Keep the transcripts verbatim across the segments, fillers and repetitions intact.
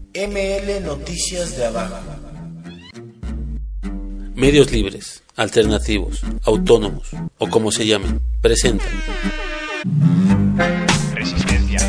M L Noticias de Abajo. Medios libres, alternativos, autónomos o como se llamen, presentan Resistencia.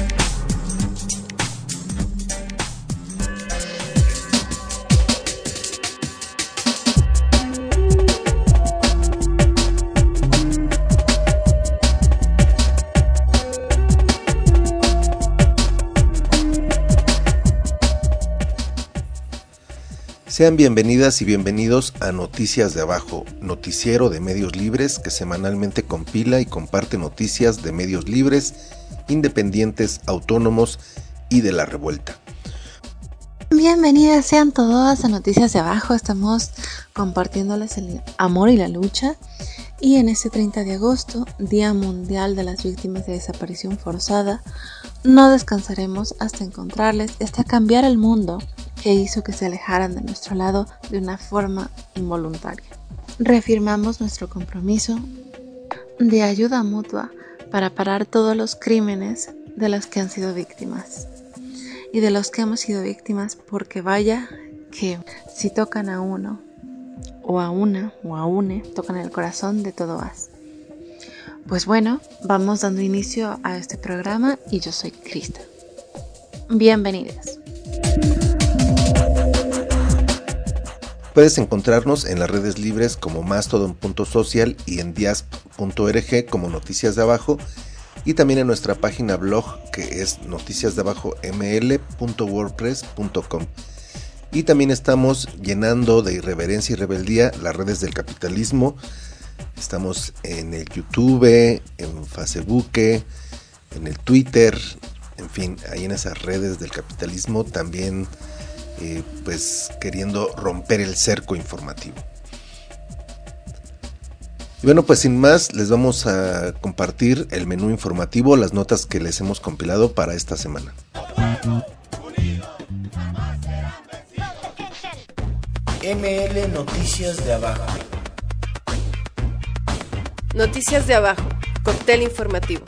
Sean bienvenidas y bienvenidos a Noticias de Abajo, noticiero de medios libres que semanalmente compila y comparte noticias de medios libres, independientes, autónomos y de la revuelta. Bienvenidas sean todas a Noticias de Abajo, estamos compartiéndoles el amor y la lucha. Y en este treinta de agosto, Día Mundial de las Víctimas de Desaparición Forzada, no descansaremos hasta encontrarles, hasta cambiar el mundo que hizo que se alejaran de nuestro lado de una forma involuntaria. Reafirmamos nuestro compromiso de ayuda mutua para parar todos los crímenes de los que han sido víctimas y de los que hemos sido víctimas, porque vaya que si tocan a uno o a una o a une, tocan el corazón de todo as. Pues bueno, vamos dando inicio a este programa y yo soy Krista. Bienvenidas. Puedes encontrarnos en las redes libres como Mastodon punto social y en diasp punto org como Noticias de Abajo, y también en nuestra página blog que es noticias de abajo m l punto wordpress punto com. Y también estamos llenando de irreverencia y rebeldía las redes del capitalismo. Estamos en el YouTube, en Facebook, en el Twitter, en fin, ahí en esas redes del capitalismo también eh, pues queriendo romper el cerco informativo. Y bueno, pues sin más les vamos a compartir el menú informativo, las notas que les hemos compilado para esta semana. M L Noticias de Abajo. Noticias de Abajo, cóctel informativo.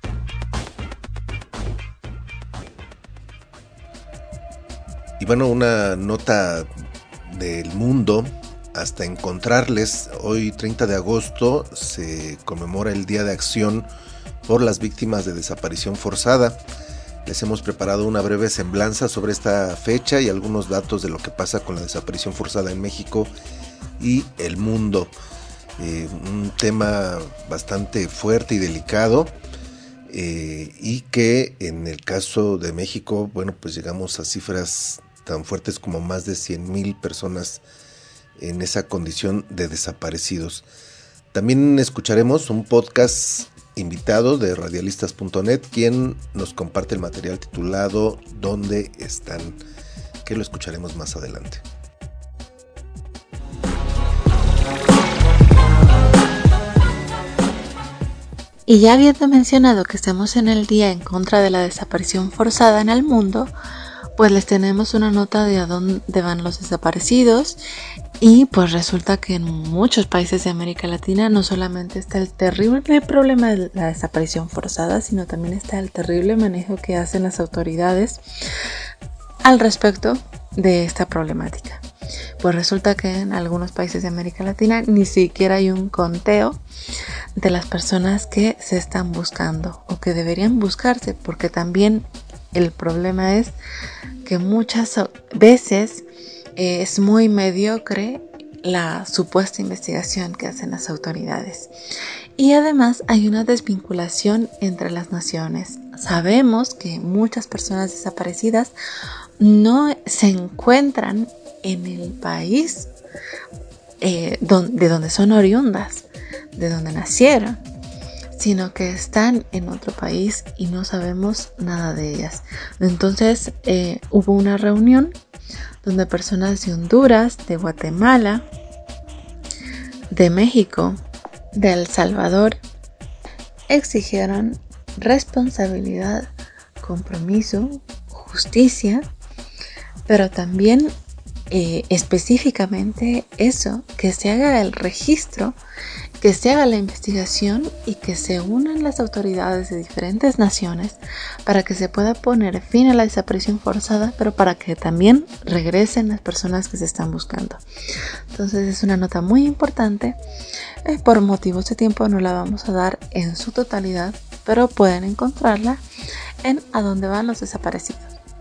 Y bueno, una nota del mundo, hasta encontrarles, hoy treinta de agosto se conmemora el Día de Acción por las Víctimas de Desaparición Forzada. Les hemos preparado una breve semblanza sobre esta fecha y algunos datos de lo que pasa con la desaparición forzada en México y el mundo. Eh, un tema bastante fuerte y delicado eh, y que en el caso de México, bueno, pues llegamos a cifras tan fuertes como más de cien mil personas en esa condición de desaparecidos. También escucharemos un podcast invitado de radialistas punto net, quien nos comparte el material titulado ¿Dónde están?, que lo escucharemos más adelante. Y ya habiendo mencionado que estamos en el día en contra de la desaparición forzada en el mundo, pues les tenemos una nota de a dónde van los desaparecidos. Y pues resulta que en muchos países de América Latina no solamente está el terrible problema de la desaparición forzada, sino también está el terrible manejo que hacen las autoridades al respecto de esta problemática. Pues resulta que en algunos países de América Latina ni siquiera hay un conteo de las personas que se están buscando o que deberían buscarse, porque también el problema es que muchas veces es muy mediocre la supuesta investigación que hacen las autoridades. Y además hay una desvinculación entre las naciones. Sabemos que muchas personas desaparecidas no se encuentran en el país eh, de donde son oriundas, de donde nacieron, sino que están en otro país y no sabemos nada de ellas. Entonces eh, hubo una reunión donde personas de Honduras, de Guatemala, de México, de El Salvador, exigieron responsabilidad, compromiso, justicia, pero también eh, específicamente eso, que se haga el registro que se haga la investigación y que se unan las autoridades de diferentes naciones para que se pueda poner fin a la desaparición forzada, pero para que también regresen las personas que se están buscando. Entonces es una nota muy importante. Eh, por motivos de tiempo no la vamos a dar en su totalidad, pero pueden encontrarla en A dónde van los desaparecidos.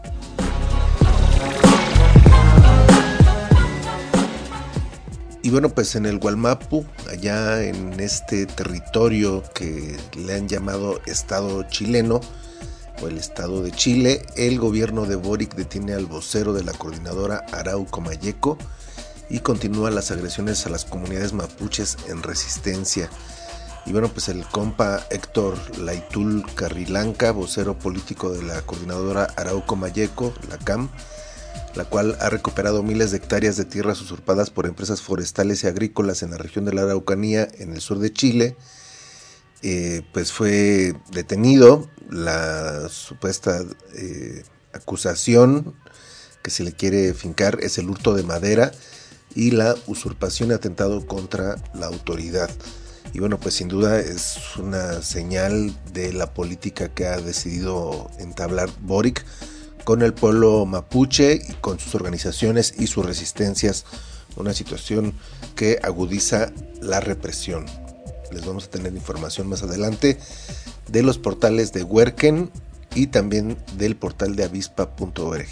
Y bueno, pues en el Gualmapu, allá en este territorio que le han llamado Estado chileno o el Estado de Chile, el gobierno de Boric detiene al vocero de la coordinadora Arauco Mayeco y continúa las agresiones a las comunidades mapuches en resistencia. Y bueno, pues el compa Héctor Laitul Carrilanca, vocero político de la coordinadora Arauco Mayeco, la C A M, la cual ha recuperado miles de hectáreas de tierras usurpadas por empresas forestales y agrícolas en la región de la Araucanía, en el sur de Chile, eh, pues fue detenido. La supuesta eh, acusación que se le quiere fincar es el hurto de madera y la usurpación y atentado contra la autoridad. Y bueno, pues sin duda es una señal de la política que ha decidido entablar Boric con el pueblo mapuche y con sus organizaciones y sus resistencias, una situación que agudiza la represión. Les vamos a tener información más adelante de los portales de Huerquen y también del portal de avispa punto org.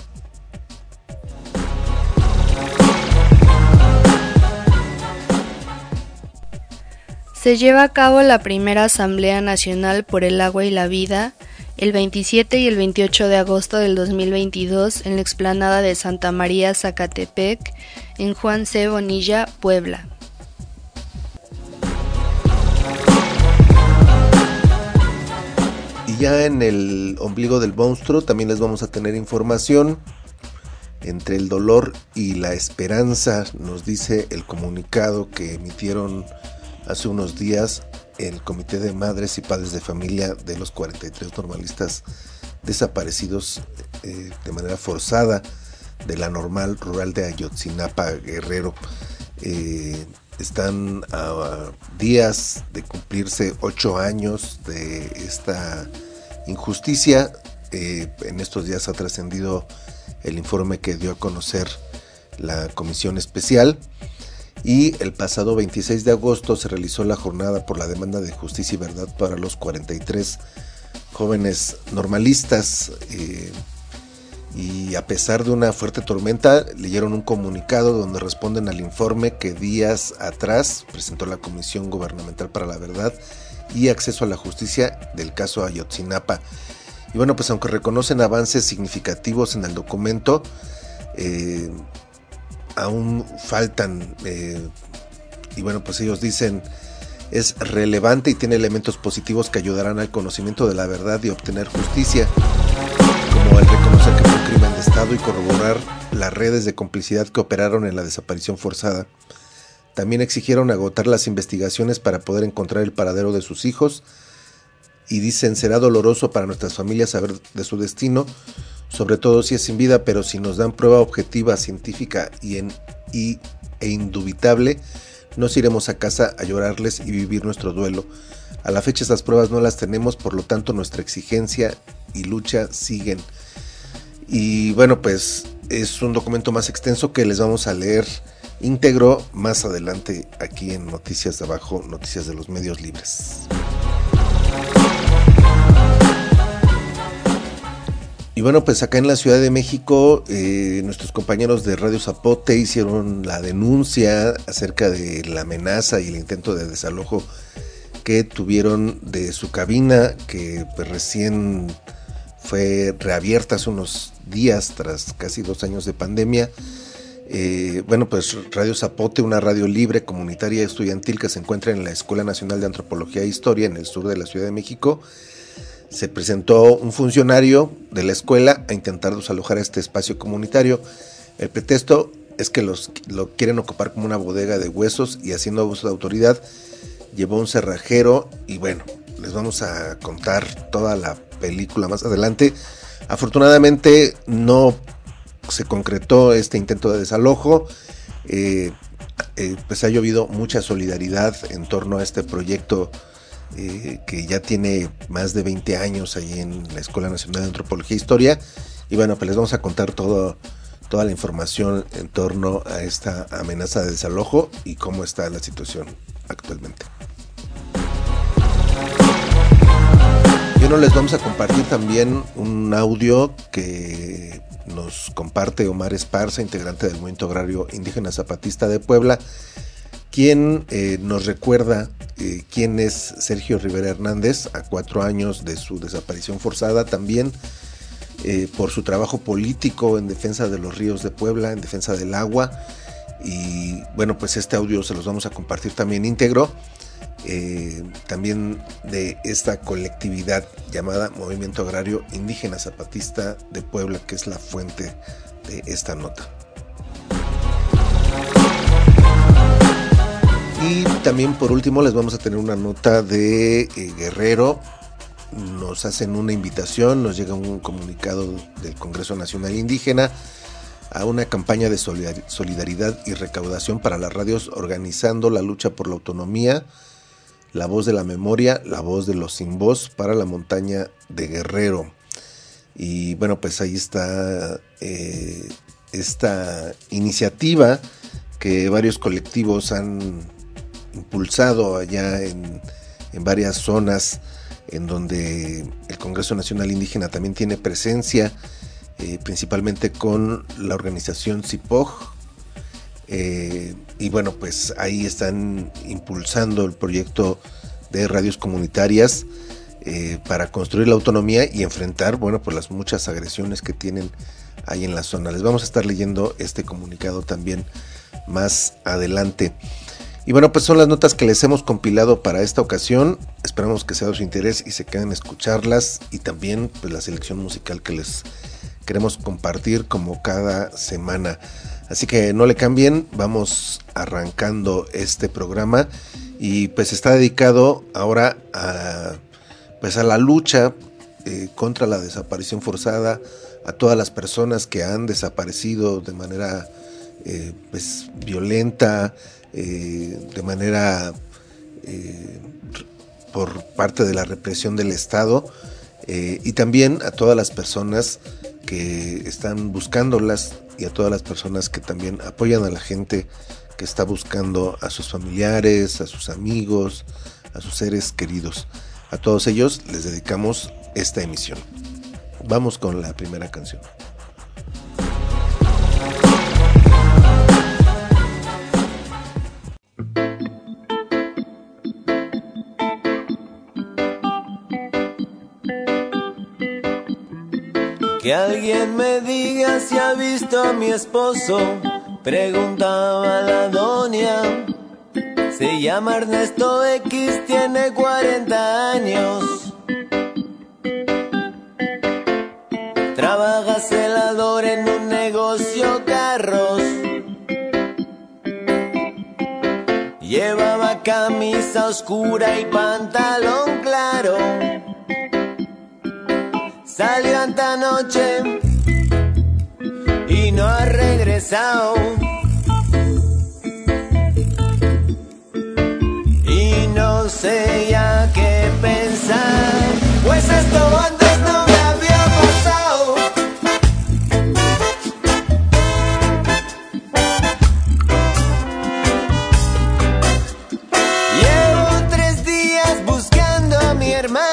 Se lleva a cabo la primera Asamblea Nacional por el Agua y la Vida el veintisiete y el veintiocho de agosto del dos mil veintidós en la explanada de Santa María Zacatepec, en Juan C. Bonilla, Puebla. Y ya en el ombligo del monstruo también les vamos a tener información. Entre el dolor y la esperanza, nos dice el comunicado que emitieron hace unos días el Comité de Madres y Padres de Familia de los cuarenta y tres normalistas desaparecidos eh, de manera forzada de la normal rural de Ayotzinapa, Guerrero. Eh, están a días de cumplirse ocho años de esta injusticia. Eh, en estos días ha trascendido el informe que dio a conocer la Comisión Especial. Y el pasado veintiséis de agosto se realizó la jornada por la demanda de justicia y verdad para los cuarenta y tres jóvenes normalistas, eh, y a pesar de una fuerte tormenta leyeron un comunicado donde responden al informe que días atrás presentó la Comisión Gubernamental para la Verdad y Acceso a la Justicia del caso Ayotzinapa. Y bueno, pues aunque reconocen avances significativos en el documento, eh, aún faltan, eh, y bueno, pues ellos dicen es relevante y tiene elementos positivos que ayudarán al conocimiento de la verdad y obtener justicia, como el reconocer que fue un crimen de Estado y corroborar las redes de complicidad que operaron en la desaparición forzada. También exigieron agotar las investigaciones para poder encontrar el paradero de sus hijos y dicen será doloroso para nuestras familias saber de su destino, sobre todo si es sin vida, pero si nos dan prueba objetiva, científica y, en, y, e indubitable, nos iremos a casa a llorarles y vivir nuestro duelo. A la fecha esas pruebas no las tenemos, por lo tanto nuestra exigencia y lucha siguen. Y bueno, pues es un documento más extenso que les vamos a leer íntegro más adelante aquí en Noticias de Abajo, Noticias de los Medios Libres. Y bueno, pues acá en la Ciudad de México, eh, nuestros compañeros de Radio Zapote hicieron la denuncia acerca de la amenaza y el intento de desalojo que tuvieron de su cabina, que pues recién fue reabierta hace unos días tras casi dos años de pandemia. Eh, bueno, pues Radio Zapote, una radio libre, comunitaria y estudiantil que se encuentra en la Escuela Nacional de Antropología e Historia en el sur de la Ciudad de México. Se presentó un funcionario de la escuela a intentar desalojar este espacio comunitario. El pretexto es que los, lo quieren ocupar como una bodega de huesos y haciendo abuso de autoridad. Llevó un cerrajero y bueno, les vamos a contar toda la película más adelante. Afortunadamente no se concretó este intento de desalojo. Eh, eh, pues ha llovido mucha solidaridad en torno a este proyecto eh, que ya tiene más de veinte años ahí en la Escuela Nacional de Antropología e Historia. Y bueno, pues les vamos a contar todo, toda la información en torno a esta amenaza de desalojo y cómo está la situación actualmente. Y bueno, les vamos a compartir también un audio que nos comparte Omar Esparza, integrante del Movimiento Agrario Indígena Zapatista de Puebla, quien eh, nos recuerda eh, quién es Sergio Rivera Hernández a cuatro años de su desaparición forzada, también eh, por su trabajo político en defensa de los ríos de Puebla, en defensa del agua. Y bueno, pues este audio se los vamos a compartir también íntegro, eh, también de esta colectividad llamada Movimiento Agrario Indígena Zapatista de Puebla, que es la fuente de esta nota. Y también por último les vamos a tener una nota de eh, Guerrero. Nos hacen una invitación, nos llega un comunicado del Congreso Nacional Indígena a una campaña de solidaridad y recaudación para las radios, organizando la lucha por la autonomía, la voz de la memoria, la voz de los sin voz para la montaña de Guerrero. Y bueno, pues ahí está eh, esta iniciativa que varios colectivos han impulsado allá en, en varias zonas en donde el Congreso Nacional Indígena también tiene presencia, eh, principalmente con la organización CIPOG, eh, y bueno, pues ahí están impulsando el proyecto de radios comunitarias eh, para construir la autonomía y enfrentar, bueno, pues las muchas agresiones que tienen ahí en la zona. Les vamos a estar leyendo este comunicado también más adelante. Y bueno, pues son las notas que les hemos compilado para esta ocasión. Esperamos que sea de su interés y se queden a escucharlas, y también pues la selección musical que les queremos compartir como cada semana. Así que no le cambien, vamos arrancando este programa, y pues está dedicado ahora a, pues a la lucha eh, contra la desaparición forzada, a todas las personas que han desaparecido de manera eh, pues violenta, eh, de manera eh, por parte de la represión del Estado, eh, y también a todas las personas que están buscándolas, y a todas las personas que también apoyan a la gente que está buscando a sus familiares, a sus amigos, a sus seres queridos. A todos ellos les dedicamos esta emisión. Vamos con la primera canción. Que alguien me diga si ha visto a mi esposo, preguntaba la doña. Se llama Ernesto X, tiene cuarenta años. Trabaja celador en un negocio carros. Llevaba camisa oscura y pantalón claro. Salió esta noche y no ha regresado. Y no sé ya qué pensar, pues esto antes no me había pasado. Llevo tres días buscando a mi hermana.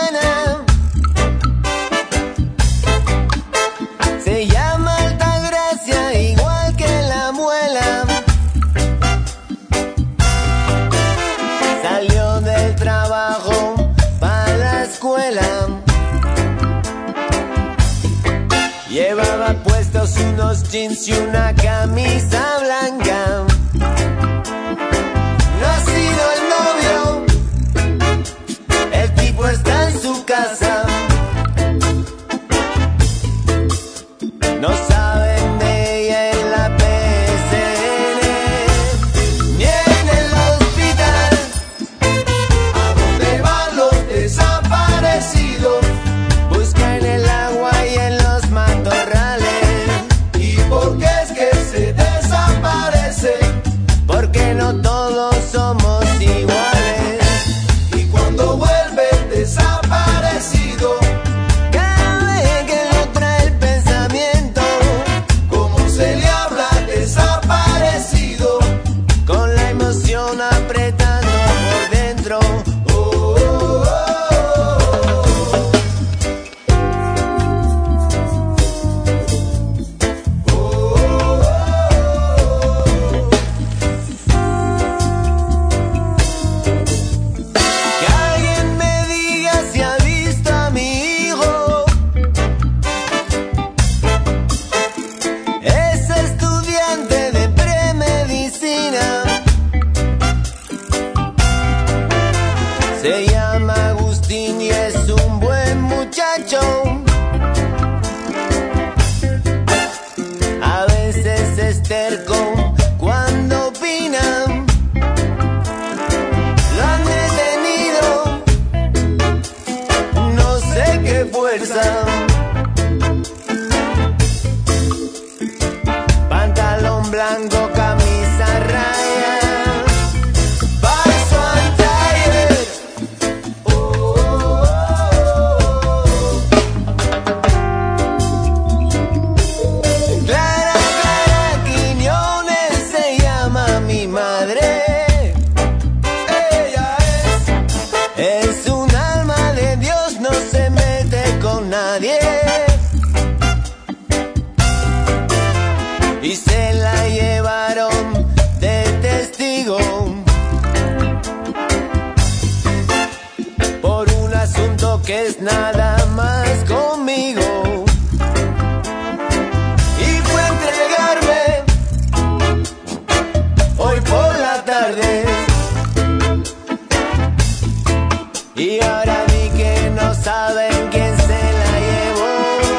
Se llama Altagracia, igual que la muela. Salió del trabajo para la escuela. Llevaba puestos unos jeans y una camisa blanca. No ha sido el novio, el tipo está en su casa. No saben de ella en la P C N ni en el hospital. ¿A dónde van los desaparecidos? Busca en el agua y en los matorrales. ¿Y por qué es que se desaparece? Porque no terco cuando opinan. Lo han detenido, no sé qué fuerza. Pantalón blanco, camisa raya, paso al taller. Oh, oh, oh, oh. Clara, Clara Quiñones se llama mi madre. Ella es, es un alma de Dios, no se mete con nadie. Y se la llevaron de testigo por un asunto que es nada más conmigo. Y fue a entregarme hoy por la tarde. Y ahora vi que no saben quién se la llevó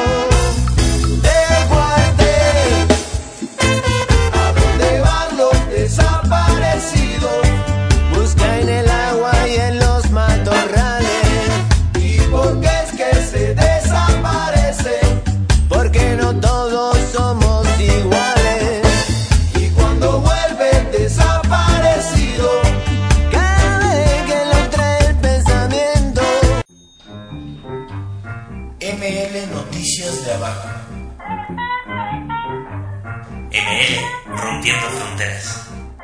del cuartel. ¿A dónde van los desaparecidos? Busca en el agua y en los matorrales. ¿Y por qué es que se desaparecen? Porque no todos somos iguales. Y cuando vuelven desaparecidos, cada vez que lo trae el pensamiento. M L Noticias de Abajo. M L, rompiendo fronteras.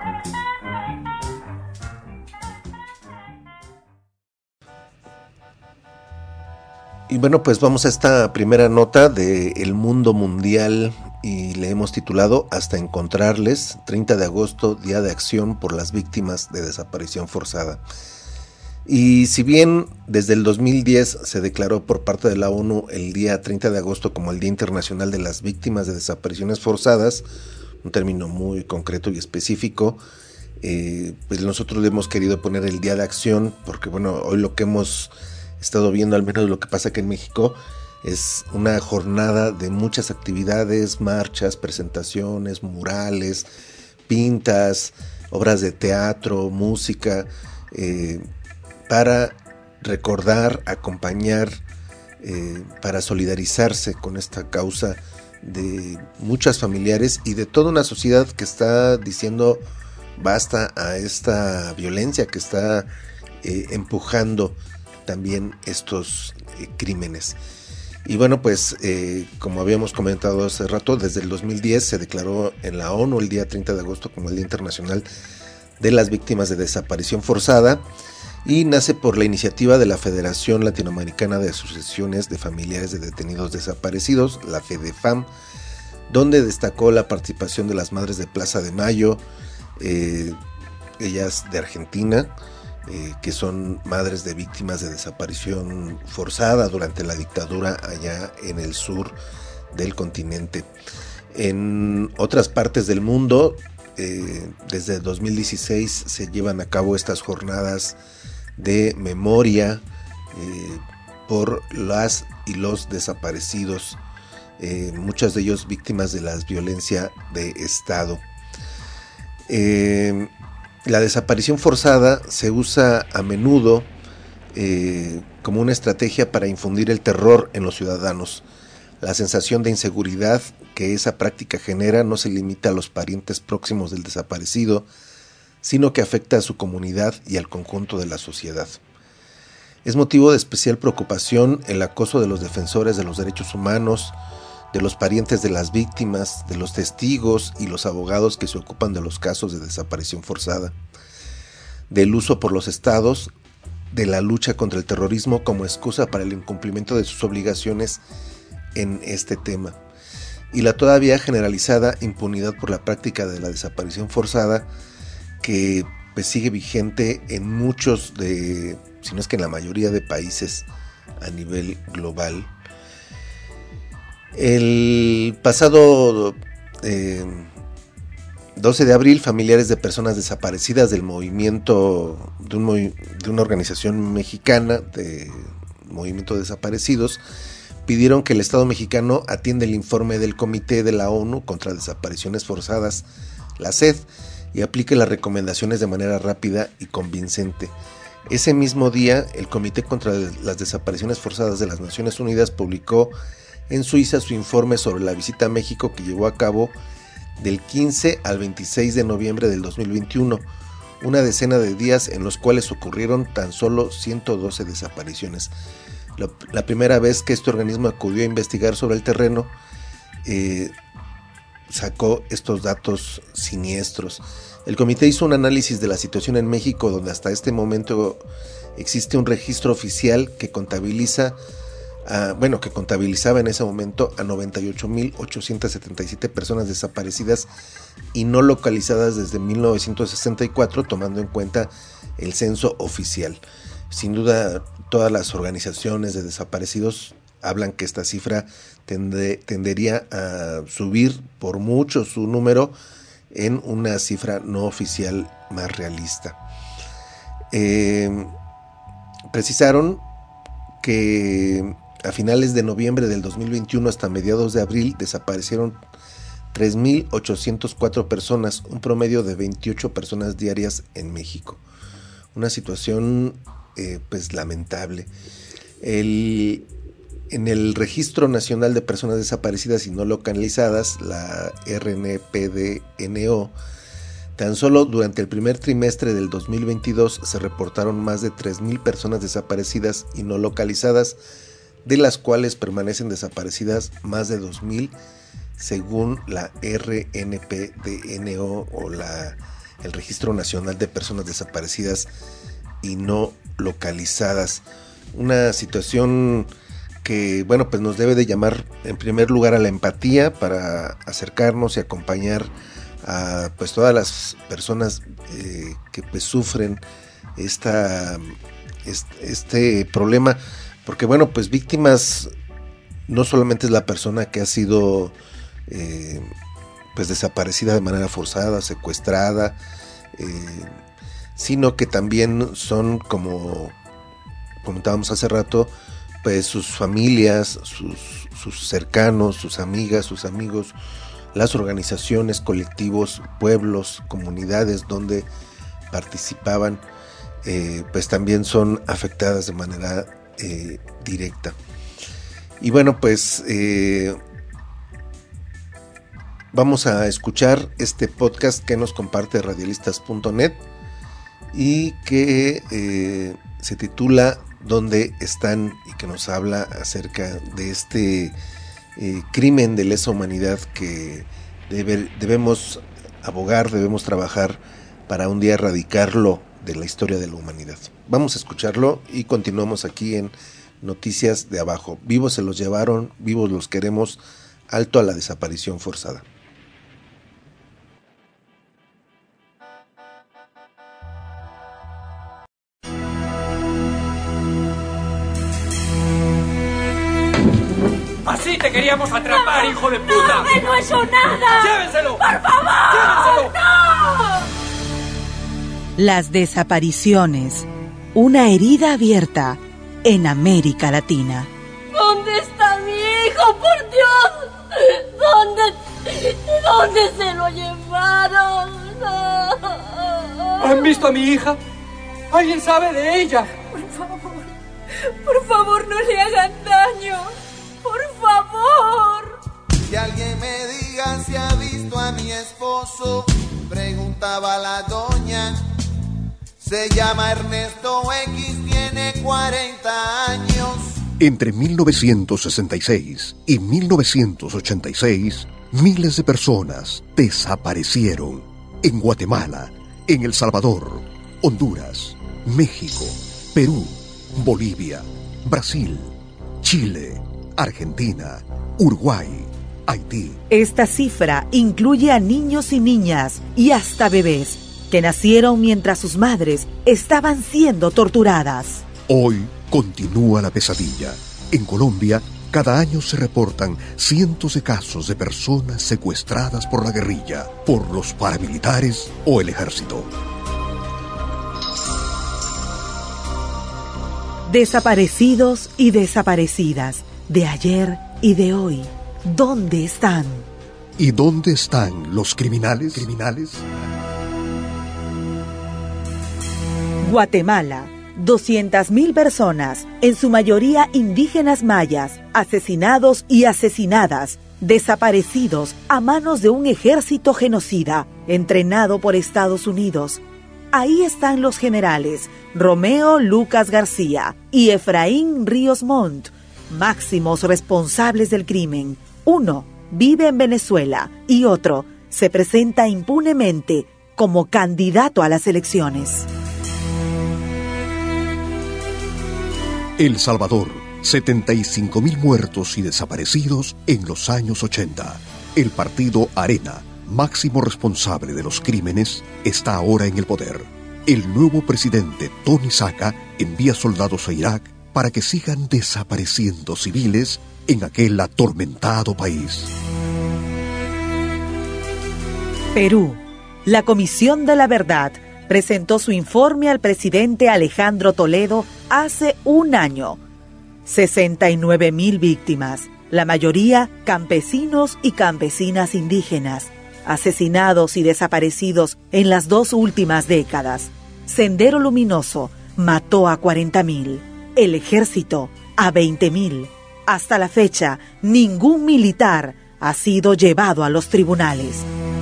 Y bueno, pues vamos a esta primera nota de El Mundo Mundial y le hemos titulado Hasta encontrarles, treinta de agosto, Día de Acción por las Víctimas de Desaparición Forzada. Y si bien desde el dos mil diez se declaró por parte de la ONU el día treinta de agosto como el Día Internacional de las Víctimas de Desapariciones Forzadas, un término muy concreto y específico, eh, pues nosotros le hemos querido poner el Día de Acción porque bueno, hoy lo que hemos estado viendo, al menos lo que pasa aquí en México, es una jornada de muchas actividades, marchas, presentaciones, murales, pintas, obras de teatro, música, eh, para recordar, acompañar, eh, para solidarizarse con esta causa de muchas familiares y de toda una sociedad que está diciendo basta a esta violencia, que está eh, empujando también estos eh, crímenes. Y bueno, pues eh, como habíamos comentado hace rato, desde el dos mil diez se declaró en la ONU el día treinta de agosto como el Día Internacional de las Víctimas de Desaparición Forzada, y nace por la iniciativa de la Federación Latinoamericana de Asociaciones de Familiares de Detenidos Desaparecidos, la FEDEFAM, donde destacó la participación de las Madres de Plaza de Mayo, eh, ellas de Argentina, eh, que son madres de víctimas de desaparición forzada durante la dictadura allá en el sur del continente. En otras partes del mundo, eh, desde dos mil dieciséis se llevan a cabo estas jornadas de memoria eh, por las y los desaparecidos, eh, muchas de ellos víctimas de la violencia de Estado. Eh, la desaparición forzada se usa a menudo eh, como una estrategia para infundir el terror en los ciudadanos. La sensación de inseguridad que esa práctica genera no se limita a los parientes próximos del desaparecido, sino que afecta a su comunidad y al conjunto de la sociedad. Es motivo de especial preocupación el acoso de los defensores de los derechos humanos, de los parientes de las víctimas, de los testigos y los abogados que se ocupan de los casos de desaparición forzada, del uso por los estados de la lucha contra el terrorismo como excusa para el incumplimiento de sus obligaciones en este tema, y la todavía generalizada impunidad por la práctica de la desaparición forzada, que pues, sigue vigente en muchos de, si no es que en la mayoría de países a nivel global. El pasado eh, doce de abril, familiares de personas desaparecidas del movimiento, de, un, de una organización mexicana de Movimiento de Desaparecidos, pidieron que el Estado mexicano atienda el informe del Comité de la ONU contra Desapariciones Forzadas, la C E D, y aplique las recomendaciones de manera rápida y convincente. Ese mismo día, el Comité contra las Desapariciones Forzadas de las Naciones Unidas publicó en Suiza su informe sobre la visita a México que llevó a cabo del quince al veintiséis de noviembre del dos mil veintiuno, una decena de días en los cuales ocurrieron tan solo ciento doce desapariciones. La, la primera vez que este organismo acudió a investigar sobre el terreno, eh, sacó estos datos siniestros. El comité hizo un análisis de la situación en México, donde hasta este momento existe un registro oficial que contabiliza, a, bueno, que contabilizaba en ese momento a noventa y ocho mil ochocientas setenta y siete personas desaparecidas y no localizadas desde mil novecientos sesenta y cuatro, tomando en cuenta el censo oficial. Sin duda, todas las organizaciones de desaparecidos hablan que esta cifra tende, tendería a subir por mucho su número en una cifra no oficial más realista. Eh, precisaron que a finales de noviembre del dos mil veintiuno hasta mediados de abril desaparecieron tres mil ochocientas cuatro personas, un promedio de veintiocho personas diarias en México. Una situación eh, pues lamentable. El, en el Registro Nacional de Personas Desaparecidas y No Localizadas, la R N P D N O, tan solo durante el primer trimestre del dos mil veintidós se reportaron más de tres mil personas desaparecidas y no localizadas, de las cuales permanecen desaparecidas más de dos mil, según la R N P D N O o la, el Registro Nacional de Personas Desaparecidas y No Localizadas. Una situación que, bueno, pues nos debe de llamar en primer lugar a la empatía para acercarnos y acompañar a pues todas las personas eh, que pues sufren esta, este, este problema, porque bueno, pues víctimas no solamente es la persona que ha sido eh, pues desaparecida de manera forzada, secuestrada, eh, sino que también son, como comentábamos hace rato, pues sus familias, sus, sus cercanos, sus amigas, sus amigos, las organizaciones, colectivos, pueblos, comunidades donde participaban, eh, pues también son afectadas de manera eh, directa. Y bueno, pues eh, vamos a escuchar este podcast que nos comparte radialistas punto net y que eh, se titula ¿Dónde están? Y que nos habla acerca de este eh, crimen de lesa humanidad que debe, debemos abogar, debemos trabajar para un día erradicarlo de la historia de la humanidad. Vamos a escucharlo y continuamos aquí en Noticias de Abajo. Vivos se los llevaron, vivos los queremos, alto a la desaparición forzada. ¡Así te queríamos atrapar, no, hijo de puta! ¡No, él no ha hecho nada! ¡Llévenselo! ¡Por favor! ¡Llévenselo! ¡No! Las desapariciones, una herida abierta en América Latina. ¿Dónde está mi hijo, por Dios? ¿Dónde, dónde se lo llevaron? No. ¿Han visto a mi hija? ¿Alguien sabe de ella? Por favor, por favor, no le hagan daño. ¡Por favor! Que alguien me diga si ha visto a mi esposo, preguntaba la doña. Se llama Ernesto X, tiene cuarenta años. Entre mil novecientos sesenta y seis y mil novecientos ochenta y seis, miles de personas desaparecieron en Guatemala, en El Salvador, Honduras, México, Perú, Bolivia, Brasil, Chile, Argentina, Uruguay, Haití. Esta cifra incluye a niños y niñas y hasta bebés que nacieron mientras sus madres estaban siendo torturadas. Hoy continúa la pesadilla. En Colombia, cada año se reportan cientos de casos de personas secuestradas por la guerrilla, por los paramilitares o el ejército. Desaparecidos y desaparecidas. de ayer y de hoy. ¿Dónde están? ¿Y dónde están los criminales? ¿Criminales? Guatemala. doscientas mil personas, en su mayoría indígenas mayas, asesinados y asesinadas, desaparecidos a manos de un ejército genocida, entrenado por Estados Unidos. Ahí están los generales Romeo Lucas García y Efraín Ríos Montt, máximos responsables del crimen. Uno vive en Venezuela y otro se presenta impunemente como candidato a las elecciones. El Salvador, setenta y cinco mil muertos y desaparecidos en los años ochenta. El partido Arena, máximo responsable de los crímenes, está ahora en el poder. El nuevo presidente Tony Saca envía soldados a Irak para que sigan desapareciendo civiles en aquel atormentado país. Perú. La Comisión de la Verdad presentó su informe al presidente Alejandro Toledo hace un año. sesenta y nueve mil víctimas, la mayoría campesinos y campesinas indígenas, asesinados y desaparecidos en las dos últimas décadas. Sendero Luminoso mató a cuarenta mil, el ejército a veinte mil. Hasta la fecha, ningún militar ha sido llevado a los tribunales.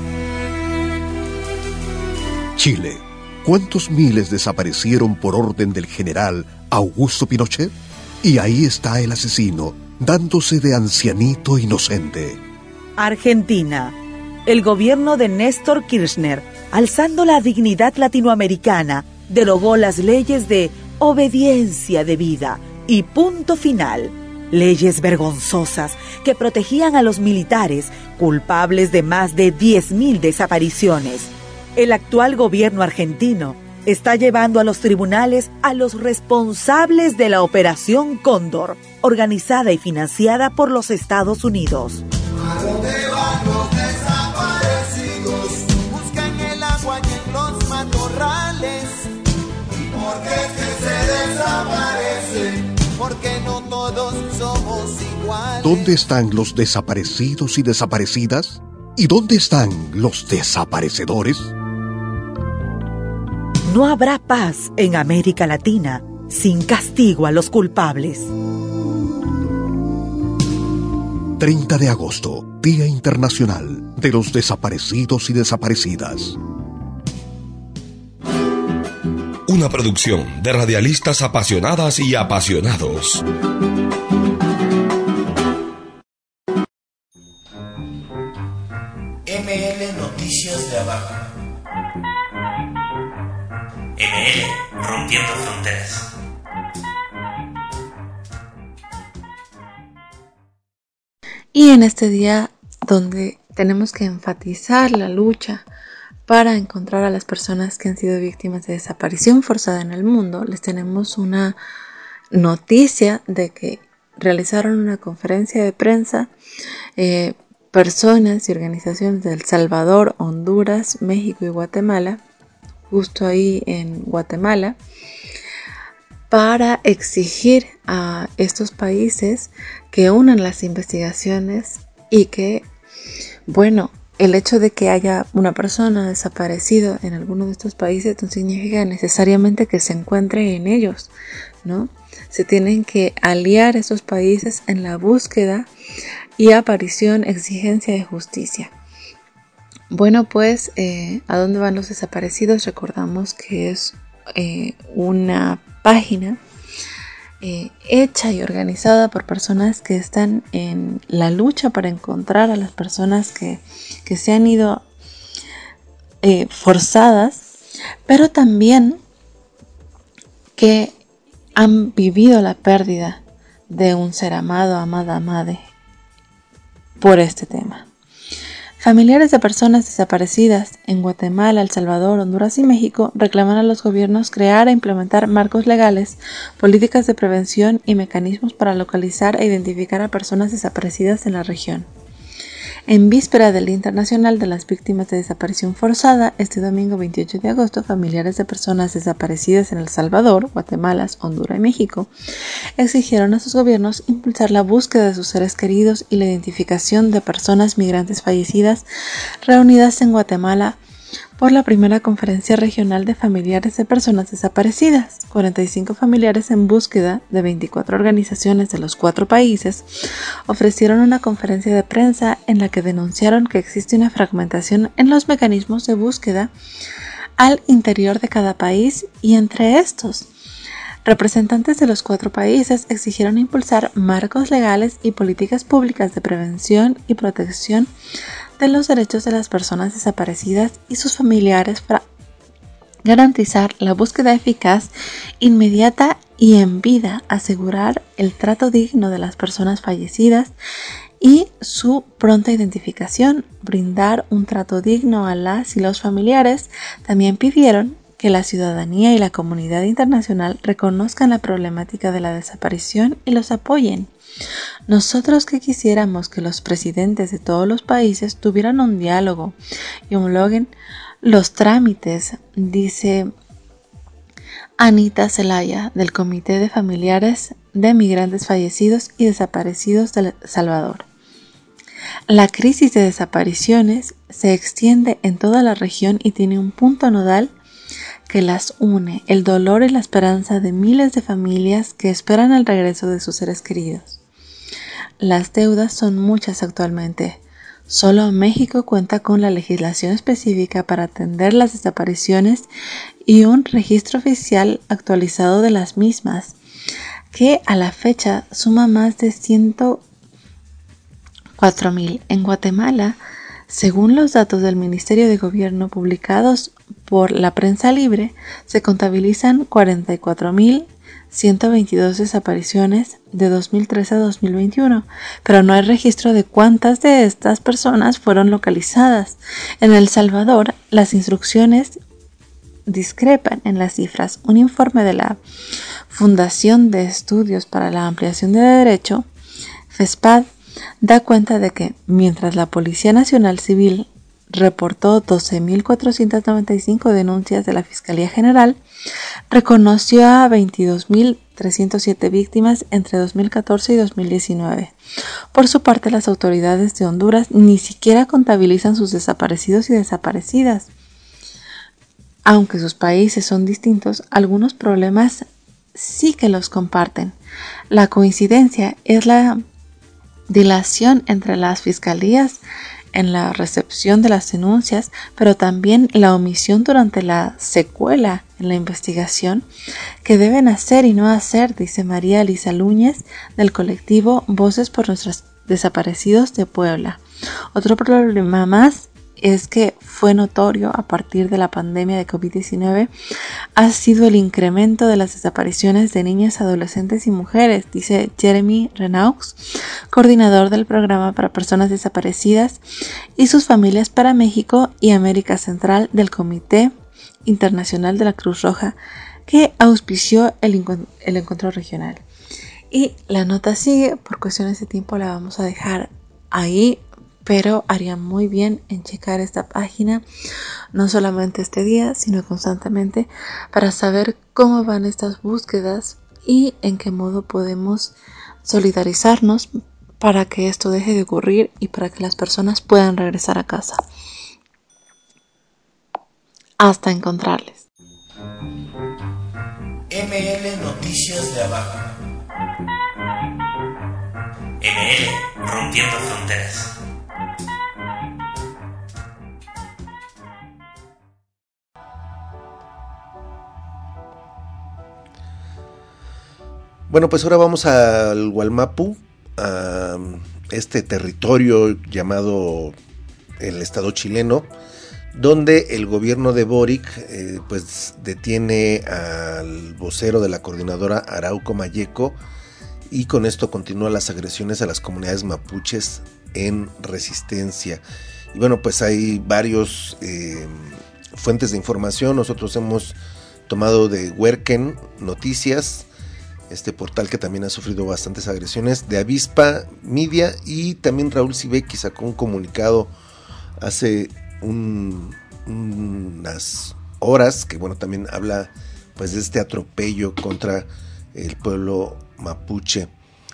Chile. ¿Cuántos miles desaparecieron por orden del general Augusto Pinochet? Y ahí está el asesino, dándose de ancianito inocente. Argentina. El gobierno de Néstor Kirchner, alzando la dignidad latinoamericana, derogó las leyes de obediencia debida y punto final. Leyes vergonzosas que protegían a los militares culpables de más de diez mil desapariciones. El actual gobierno argentino está llevando a los tribunales a los responsables de la Operación Cóndor, organizada y financiada por los Estados Unidos. ¿A dónde van los desaparecidos? Buscan el agua y en los matorrales. ¿Y por qué es que se desaparecen? Porque no todos somos iguales. ¿Dónde están los desaparecidos y desaparecidas? ¿Y dónde están los desaparecedores? No habrá paz en América Latina sin castigo a los culpables. treinta de agosto, Día Internacional de los Desaparecidos y Desaparecidas. Una producción de radialistas apasionadas y apasionados. M L Noticias de Abajo. M L Rompiendo Fronteras. Y en este día donde tenemos que enfatizar la lucha para encontrar a las personas que han sido víctimas de desaparición forzada en el mundo, les tenemos una noticia de que realizaron una conferencia de prensa eh, personas y organizaciones de El Salvador, Honduras, México y Guatemala, justo ahí en Guatemala, para exigir a estos países que unan las investigaciones y que, bueno, el hecho de que haya una persona desaparecida en alguno de estos países no significa necesariamente que se encuentre en ellos, ¿no? Se tienen que aliar esos países en la búsqueda y aparición, exigencia de justicia. Bueno, pues, eh, ¿a dónde van los desaparecidos? Recordamos que es eh, una página eh, hecha y organizada por personas que están en la lucha para encontrar a las personas que, que se han ido eh, forzadas, pero también que han vivido la pérdida de un ser amado, amada, amade por este tema. Familiares de personas desaparecidas en Guatemala, El Salvador, Honduras y México reclaman a los gobiernos crear e implementar marcos legales, políticas de prevención y mecanismos para localizar e identificar a personas desaparecidas en la región. En víspera del Día Internacional de las Víctimas de Desaparición Forzada, este domingo veintiocho de agosto, familiares de personas desaparecidas en El Salvador, Guatemala, Honduras y México exigieron a sus gobiernos impulsar la búsqueda de sus seres queridos y la identificación de personas migrantes fallecidas reunidas en Guatemala por la primera conferencia regional de familiares de personas desaparecidas. cuarenta y cinco familiares en búsqueda de veinticuatro organizaciones de los cuatro países ofrecieron una conferencia de prensa en la que denunciaron que existe una fragmentación en los mecanismos de búsqueda al interior de cada país y entre estos. Representantes de los cuatro países exigieron impulsar marcos legales y políticas públicas de prevención y protección de los derechos de las personas desaparecidas y sus familiares para garantizar la búsqueda eficaz, inmediata y en vida, asegurar el trato digno de las personas fallecidas y su pronta identificación, brindar un trato digno a las y los familiares. También pidieron que la ciudadanía y la comunidad internacional reconozcan la problemática de la desaparición y los apoyen. Nosotros que quisiéramos que los presidentes de todos los países tuvieran un diálogo y homologuen los trámites, dice Anita Zelaya del Comité de Familiares de Migrantes Fallecidos y Desaparecidos de El Salvador. La crisis de desapariciones se extiende en toda la región y tiene un punto nodal que las une, el dolor y la esperanza de miles de familias que esperan el regreso de sus seres queridos. Las deudas son muchas actualmente. Solo México cuenta con la legislación específica para atender las desapariciones y un registro oficial actualizado de las mismas, que a la fecha suma más de ciento cuatro mil. En Guatemala, según los datos del Ministerio de Gobierno publicados por la prensa libre, se contabilizan cuarenta y cuatro mil ciento veintidós desapariciones de dos mil trece a dos mil veintiuno, pero no hay registro de cuántas de estas personas fueron localizadas. En El Salvador, las instrucciones discrepan en las cifras. Un informe de la Fundación de Estudios para la Ampliación de Derecho, FESPAD, da cuenta de que mientras la Policía Nacional Civil reportó doce mil cuatrocientas noventa y cinco denuncias de la Fiscalía General, reconoció a veintidós mil trescientas siete víctimas entre dos mil catorce y dos mil diecinueve. Por su parte, las autoridades de Honduras ni siquiera contabilizan sus desaparecidos y desaparecidas. Aunque sus países son distintos, algunos problemas sí que los comparten. La coincidencia es la dilación entre las fiscalías en la recepción de las denuncias, pero también la omisión durante la secuela en la investigación que deben hacer y no hacer, dice María Elisa Núñez del colectivo Voces por Nuestros Desaparecidos de Puebla. Otro problema más es que fue notorio a partir de la pandemia de COVID diecinueve ha sido el incremento de las desapariciones de niñas, adolescentes y mujeres, dice Jeremy Renaux, coordinador del programa para personas desaparecidas y sus familias para México y América Central del Comité Internacional de la Cruz Roja, que auspició el, encu- el encuentro regional. Y la nota sigue, por cuestiones de tiempo la vamos a dejar ahí, pero haría muy bien en checar esta página, no solamente este día, sino constantemente, para saber cómo van estas búsquedas y en qué modo podemos solidarizarnos para que esto deje de ocurrir y para que las personas puedan regresar a casa. Hasta encontrarles. M L Noticias de Abajo. M L Rompiendo Fronteras. Bueno, pues ahora vamos al Gualmapu, a este territorio llamado el Estado chileno, donde el gobierno de Boric eh, pues detiene al vocero de la coordinadora Arauco Mayeco y con esto continúan las agresiones a las comunidades mapuches en resistencia. Y bueno, pues hay varios eh, fuentes de información. Nosotros hemos tomado de Huerquen Noticias, este portal que también ha sufrido bastantes agresiones, de Avispa Media, y también Raúl Sibeki sacó un comunicado hace un, unas horas que bueno, también habla pues de este atropello contra el pueblo mapuche.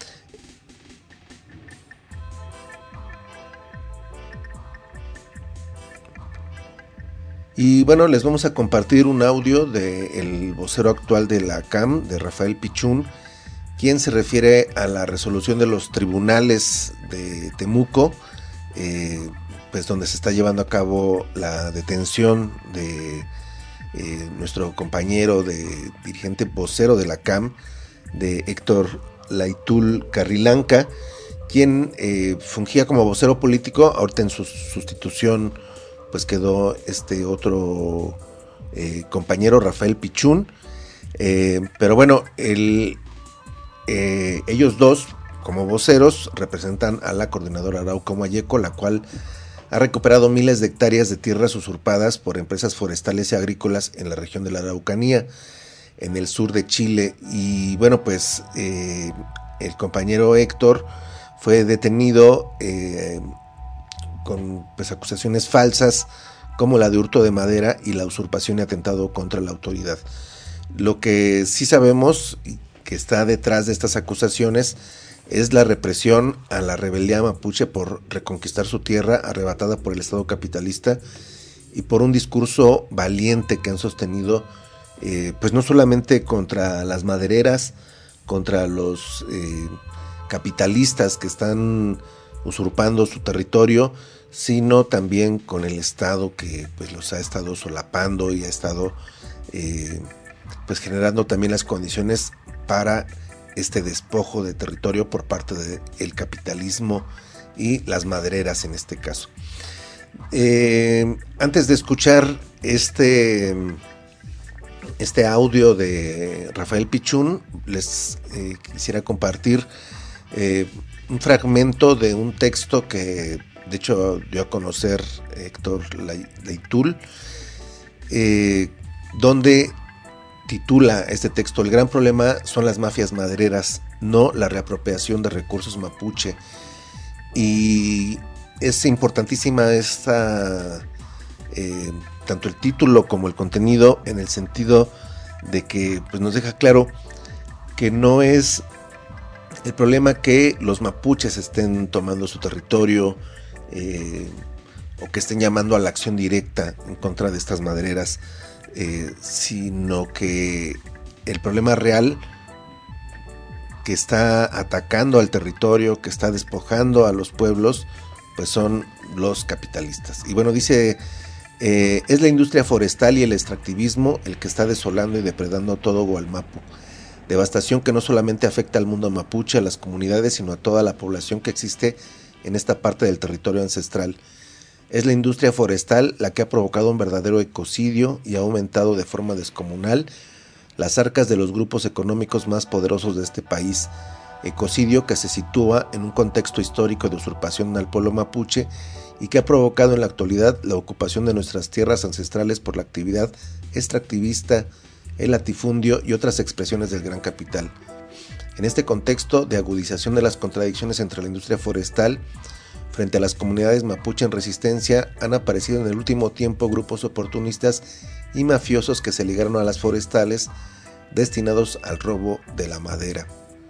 Y bueno, les vamos a compartir un audio del vocero actual de la C A M, de Rafael Pichún, quien se refiere a la resolución de los tribunales de Temuco, eh, pues donde se está llevando a cabo la detención de eh, nuestro compañero de dirigente vocero de la C A M, de Héctor Laitul Carrilanca, quien eh, fungía como vocero político. Ahorita en su sustitución pues quedó este otro eh, compañero, Rafael Pichún, eh, pero bueno, el, eh, ellos dos como voceros representan a la coordinadora Arauco Mayeco, la cual ha recuperado miles de hectáreas de tierras usurpadas por empresas forestales y agrícolas en la región de la Araucanía, en el sur de Chile. Y bueno, pues eh, el compañero Héctor fue detenido eh, con pues, acusaciones falsas como la de hurto de madera y la usurpación y atentado contra la autoridad. Lo que sí sabemos que está detrás de estas acusaciones es la represión a la rebeldía mapuche por reconquistar su tierra arrebatada por el Estado capitalista, y por un discurso valiente que han sostenido eh, pues no solamente contra las madereras, contra los eh, capitalistas que están usurpando su territorio, sino también con el Estado que pues los ha estado solapando y ha estado eh, pues generando también las condiciones para este despojo de territorio por parte del capitalismo y las madereras en este caso. Eh, antes de escuchar este, este audio de Rafael Pichún, les eh, quisiera compartir eh, un fragmento de un texto que de hecho dio a conocer Héctor Laitul, eh, donde titula este texto: el gran problema son las mafias madereras, no la reapropiación de recursos mapuche. Y es importantísima esta, eh, tanto el título como el contenido, en el sentido de que pues, nos deja claro que no es el problema que los mapuches estén tomando su territorio eh, o que estén llamando a la acción directa en contra de estas madereras, eh, sino que el problema real que está atacando al territorio, que está despojando a los pueblos, pues son los capitalistas. Y bueno, dice, eh, es la industria forestal y el extractivismo el que está desolando y depredando todo Gualmapu. Devastación que no solamente afecta al mundo mapuche, a las comunidades, sino a toda la población que existe en esta parte del territorio ancestral. Es la industria forestal la que ha provocado un verdadero ecocidio y ha aumentado de forma descomunal las arcas de los grupos económicos más poderosos de este país. Ecocidio que se sitúa en un contexto histórico de usurpación al pueblo mapuche y que ha provocado en la actualidad la ocupación de nuestras tierras ancestrales por la actividad extractivista, el latifundio y otras expresiones del gran capital. En este contexto de agudización de las contradicciones entre la industria forestal frente a las comunidades mapuche en resistencia, han aparecido en el último tiempo grupos oportunistas y mafiosos que se ligaron a las forestales destinados al robo de la madera.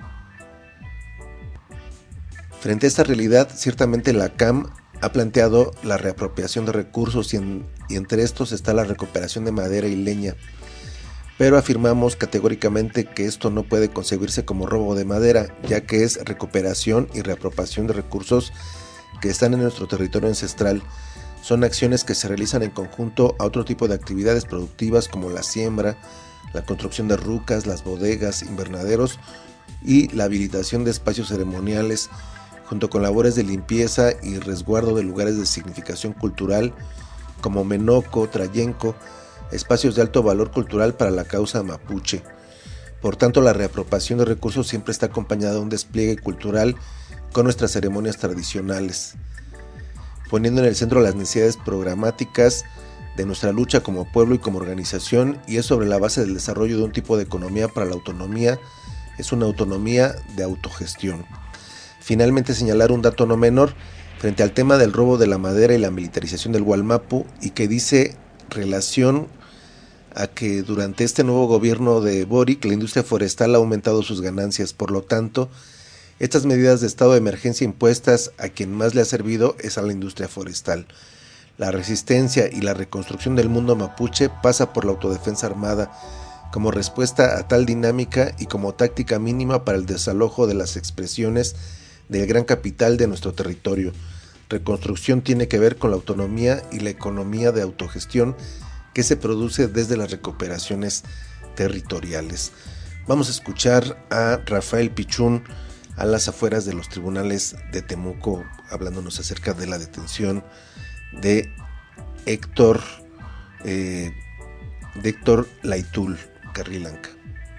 Frente a esta realidad, ciertamente la C A M ha planteado la reapropiación de recursos y, en, y entre estos está la recuperación de madera y leña. Pero afirmamos categóricamente que esto no puede concebirse como robo de madera, ya que es recuperación y reapropiación de recursos que están en nuestro territorio ancestral. Son acciones que se realizan en conjunto a otro tipo de actividades productivas como la siembra, la construcción de rucas, las bodegas, invernaderos y la habilitación de espacios ceremoniales, junto con labores de limpieza y resguardo de lugares de significación cultural como Menoco, Trayenco, espacios de alto valor cultural para la causa mapuche. Por tanto, la reapropiación de recursos siempre está acompañada de un despliegue cultural con nuestras ceremonias tradicionales, poniendo en el centro las necesidades programáticas de nuestra lucha como pueblo y como organización, y es sobre la base del desarrollo de un tipo de economía para la autonomía es una autonomía de autogestión. Finalmente, señalar un dato no menor frente al tema del robo de la madera y la militarización del Wallmapu, y que dice relación a que durante este nuevo gobierno de Boric la industria forestal ha aumentado sus ganancias. Por lo tanto, estas medidas de estado de emergencia impuestas a quien más le ha servido es a la industria forestal. La resistencia y la reconstrucción del mundo mapuche pasa por la autodefensa armada como respuesta a tal dinámica y como táctica mínima para el desalojo de las expresiones del gran capital de nuestro territorio. Reconstrucción tiene que ver con la autonomía y la economía de autogestión que se produce desde las recuperaciones territoriales. Vamos a escuchar a Rafael Pichún a las afueras de los tribunales de Temuco, hablándonos acerca de la detención de Héctor eh, de Héctor Laitul Carrilanca.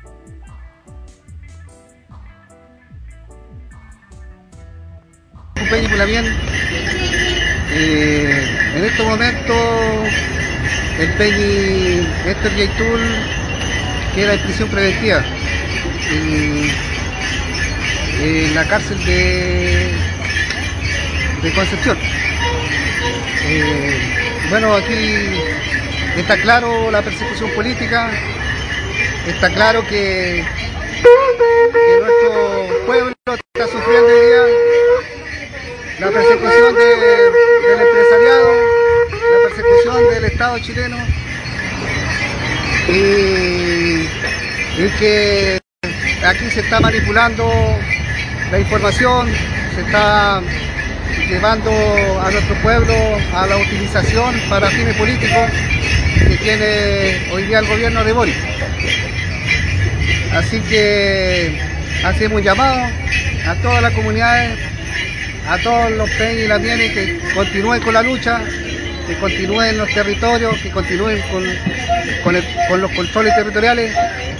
Bien, eh, en este momento el Peñi Héctor Laitul queda en prisión preventiva en, en la cárcel de, de Concepción. Eh, bueno, aquí está claro la persecución política, está claro que, que nuestro pueblo está sufriendo hoy día la persecución de, del empresariado, la persecución del Estado chileno, y, y que aquí se está manipulando la información, se está llevando a nuestro pueblo a la utilización para fines políticos que tiene hoy día el gobierno de Boric. Así que hacemos un llamado a todas las comunidades, a todos los peñas y las bienes, que continúen con la lucha, que continúen los territorios, que continúen con, con, el, con los controles territoriales,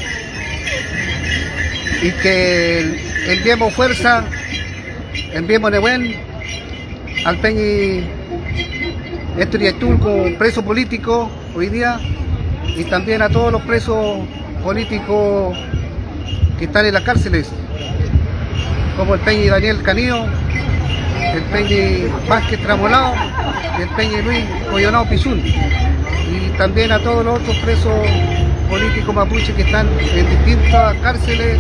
y que enviemos fuerza, enviemos Nehuen al Peñi Héctor Laitul como preso político hoy día, y también a todos los presos políticos que están en las cárceles, como el Peñi Daniel Canillo, el Peñi Vázquez Tramolao, el Peñi Luis Coyonao Pichún, y también a todos los otros presos políticos mapuches que están en distintas cárceles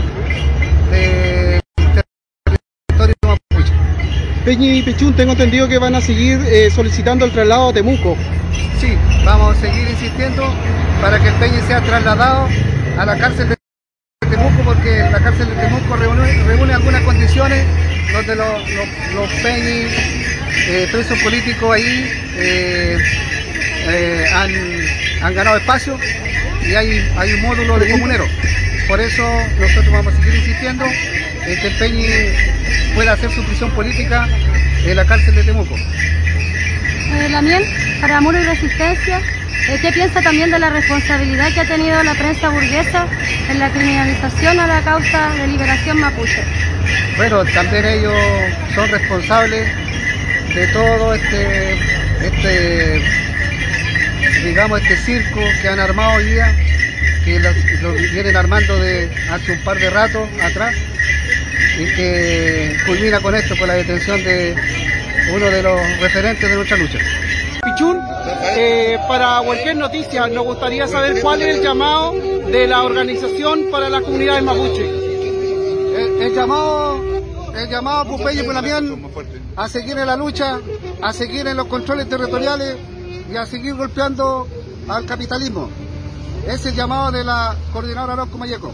de territorio mapuche. Peñi y Pichún, tengo entendido que van a seguir eh, solicitando el traslado a Temuco. Sí, vamos a seguir insistiendo para que el Peñi sea trasladado a la cárcel de Temuco, porque la cárcel de Temuco reúne, reúne algunas condiciones donde los, los, los Peñi eh, presos políticos ahí eh, eh, han, han ganado espacio, y hay, hay un módulo de comuneros. Por eso nosotros vamos a seguir insistiendo en que el Peñi pueda hacer su prisión política en la cárcel de Temuco. Eh, Lamiel, para Muro y Resistencia, eh, ¿qué piensa también de la responsabilidad que ha tenido la prensa burguesa en la criminalización a la causa de liberación mapuche? Bueno, también ellos son responsables de todo este, este, digamos, este circo que han armado hoy día, que lo, lo vienen armando de hace un par de rato atrás, y que culmina con esto, con la detención de uno de los referentes de nuestra lucha. Pichún, eh, para cualquier noticia nos gustaría saber cuál es el llamado de la organización para las comunidades mapuche. El, el llamado, el llamado por Peñi y por Lamiel a seguir en la lucha, a seguir en los controles territoriales y a seguir golpeando al capitalismo. Es el llamado de la coordinadora Orozco Mayeco.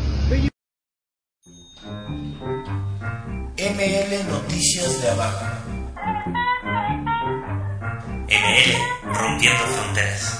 M L Noticias de Abajo. M L Rompiendo Fronteras.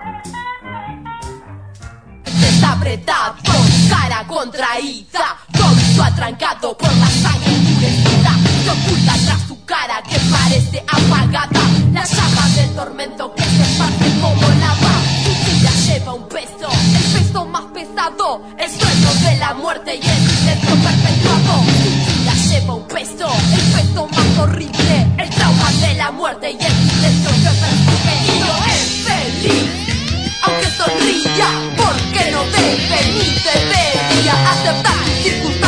Está apretado, cara contraída, todo atrancado por la sangre enfurecida, se oculta tras su cara que parece apagada, la llama del tormento que se esparce como lava. Su silla lleva un peso, el peso más pesado, el sueño de la muerte y el silencio perpetuado. Su silla lleva un peso, el peso más horrible, el trauma de la muerte y el silencio que persigue. Y no es feliz, aunque sonría, porque no debe ni debería aceptar circunstancias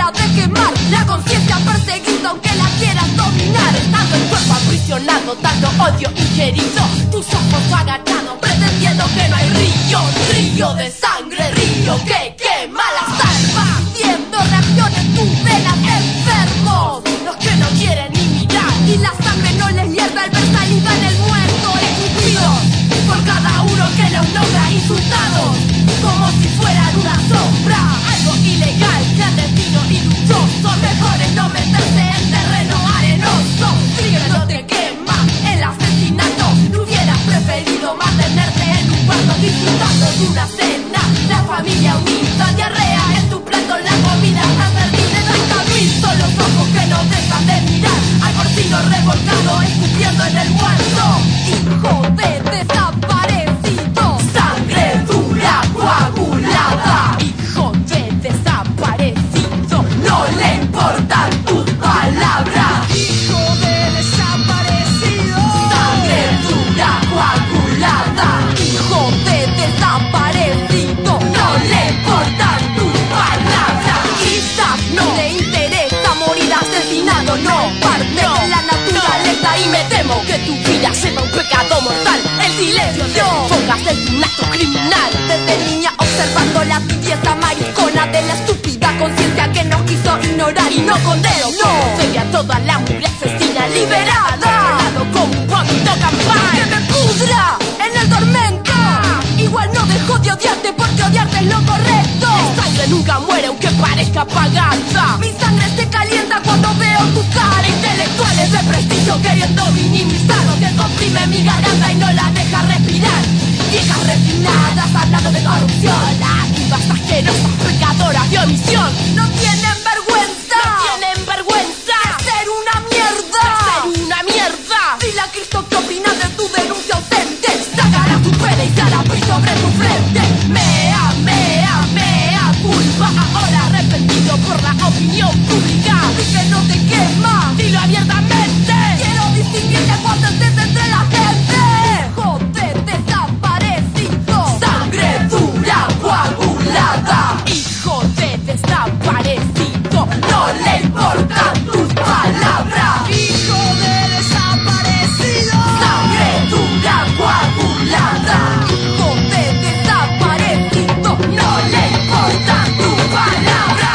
ganas de quemar, la conciencia perseguida aunque la quieras dominar. Estando el cuerpo aprisionado, tanto odio ingerido, tus ojos agachados pretendiendo que no hay río, río de sangre, río que quema las almas, siendo reacciones tus venas enfermos, los que no quieren ni mirar y la sangre no les hierve al ver saliva en el muerto, escupidos por cada uno que los nombra insultados, como si fueran una sombra, algo ilegal, clandestino y luchoso. Mejor es no meterse en terreno arenoso. Frío no te quema el asesinato. No hubieras preferido mantenerte en un cuarto disfrutando de una cena, la familia unida, diarrea en tu plato, la comida está servida. treinta mil son los ojos que no dejan de mirar al porcino revolcado escupiendo en el muerto. Hijo de desaparecido, sangre dura coagulada. Hijo de desaparecido, no le importan tus palabras. Hijo de desaparecido, sangre dura coagulada. Hijo de desaparecido, no le importan tus palabras. Quizás no le interesa morir asesinado, no parte de la naturaleza y me temo que tu vida lleva un pecado mortal. El silencio te enfocas en un acto criminal. Desde niña observando la tibieza maricona de la estúpida conciencia que nos quiso ignorar y no condeno. No sería toda la mugre asesina liberada, como un vómito campal que me pudra en el tormento. Igual no dejo de odiarte porque odiarte es lo correcto. Mi sangre nunca muere aunque parezca apagada. Mi sangre se calienta cuando veo tu cara. Intelectuales de prestigio queriendo minimizar lo que comprime mi garganta y no la deja respirar. Viejas refinadas hablando de corrupción, activas asquerosas, pecadoras de omisión. No tienen vergüenza, no tienen vergüenza de ser una mierda, de ser una mierda. Dile a Cristo que opina de tu denuncia ausente. Sacará tu pena y se hará abrir sobre tu frente. Mea, mea, mea culpa. Ahora arrepentido por la opinión pública. Y que no te quema, dilo abiertamente. Quiero distinguirte cuando estés entre la gente. Joder, desaparecido, sangre dura coagulada. Hijo de desaparecido, no le importan tus palabras. Hijo de desaparecido, sangre dura coagulada. Hijo de desaparecido, no le importan tus palabras.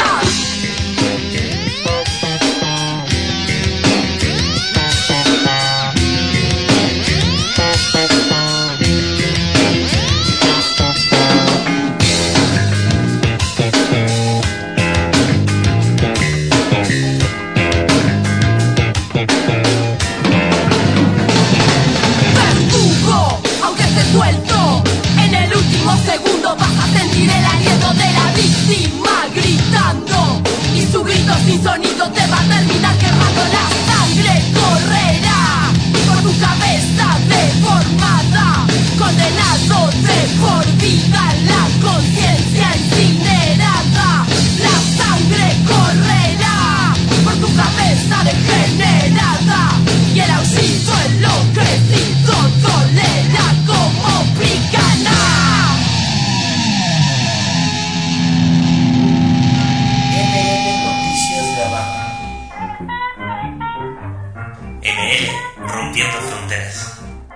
Verdugo, aunque estés suelto, en el último segundo vas a sentir el aliento de la víctima gritando. Y su grito sin sonido te va a terminar quemando. La sangre correrá por tu cabeza deformada, condenado de por vida, la conciencia incinerada. La sangre correrá por tu cabeza degenerada y el aullido enloquecido dolerá como picana. M L Noticias de Abajo. M L Rompiendo Fronteras.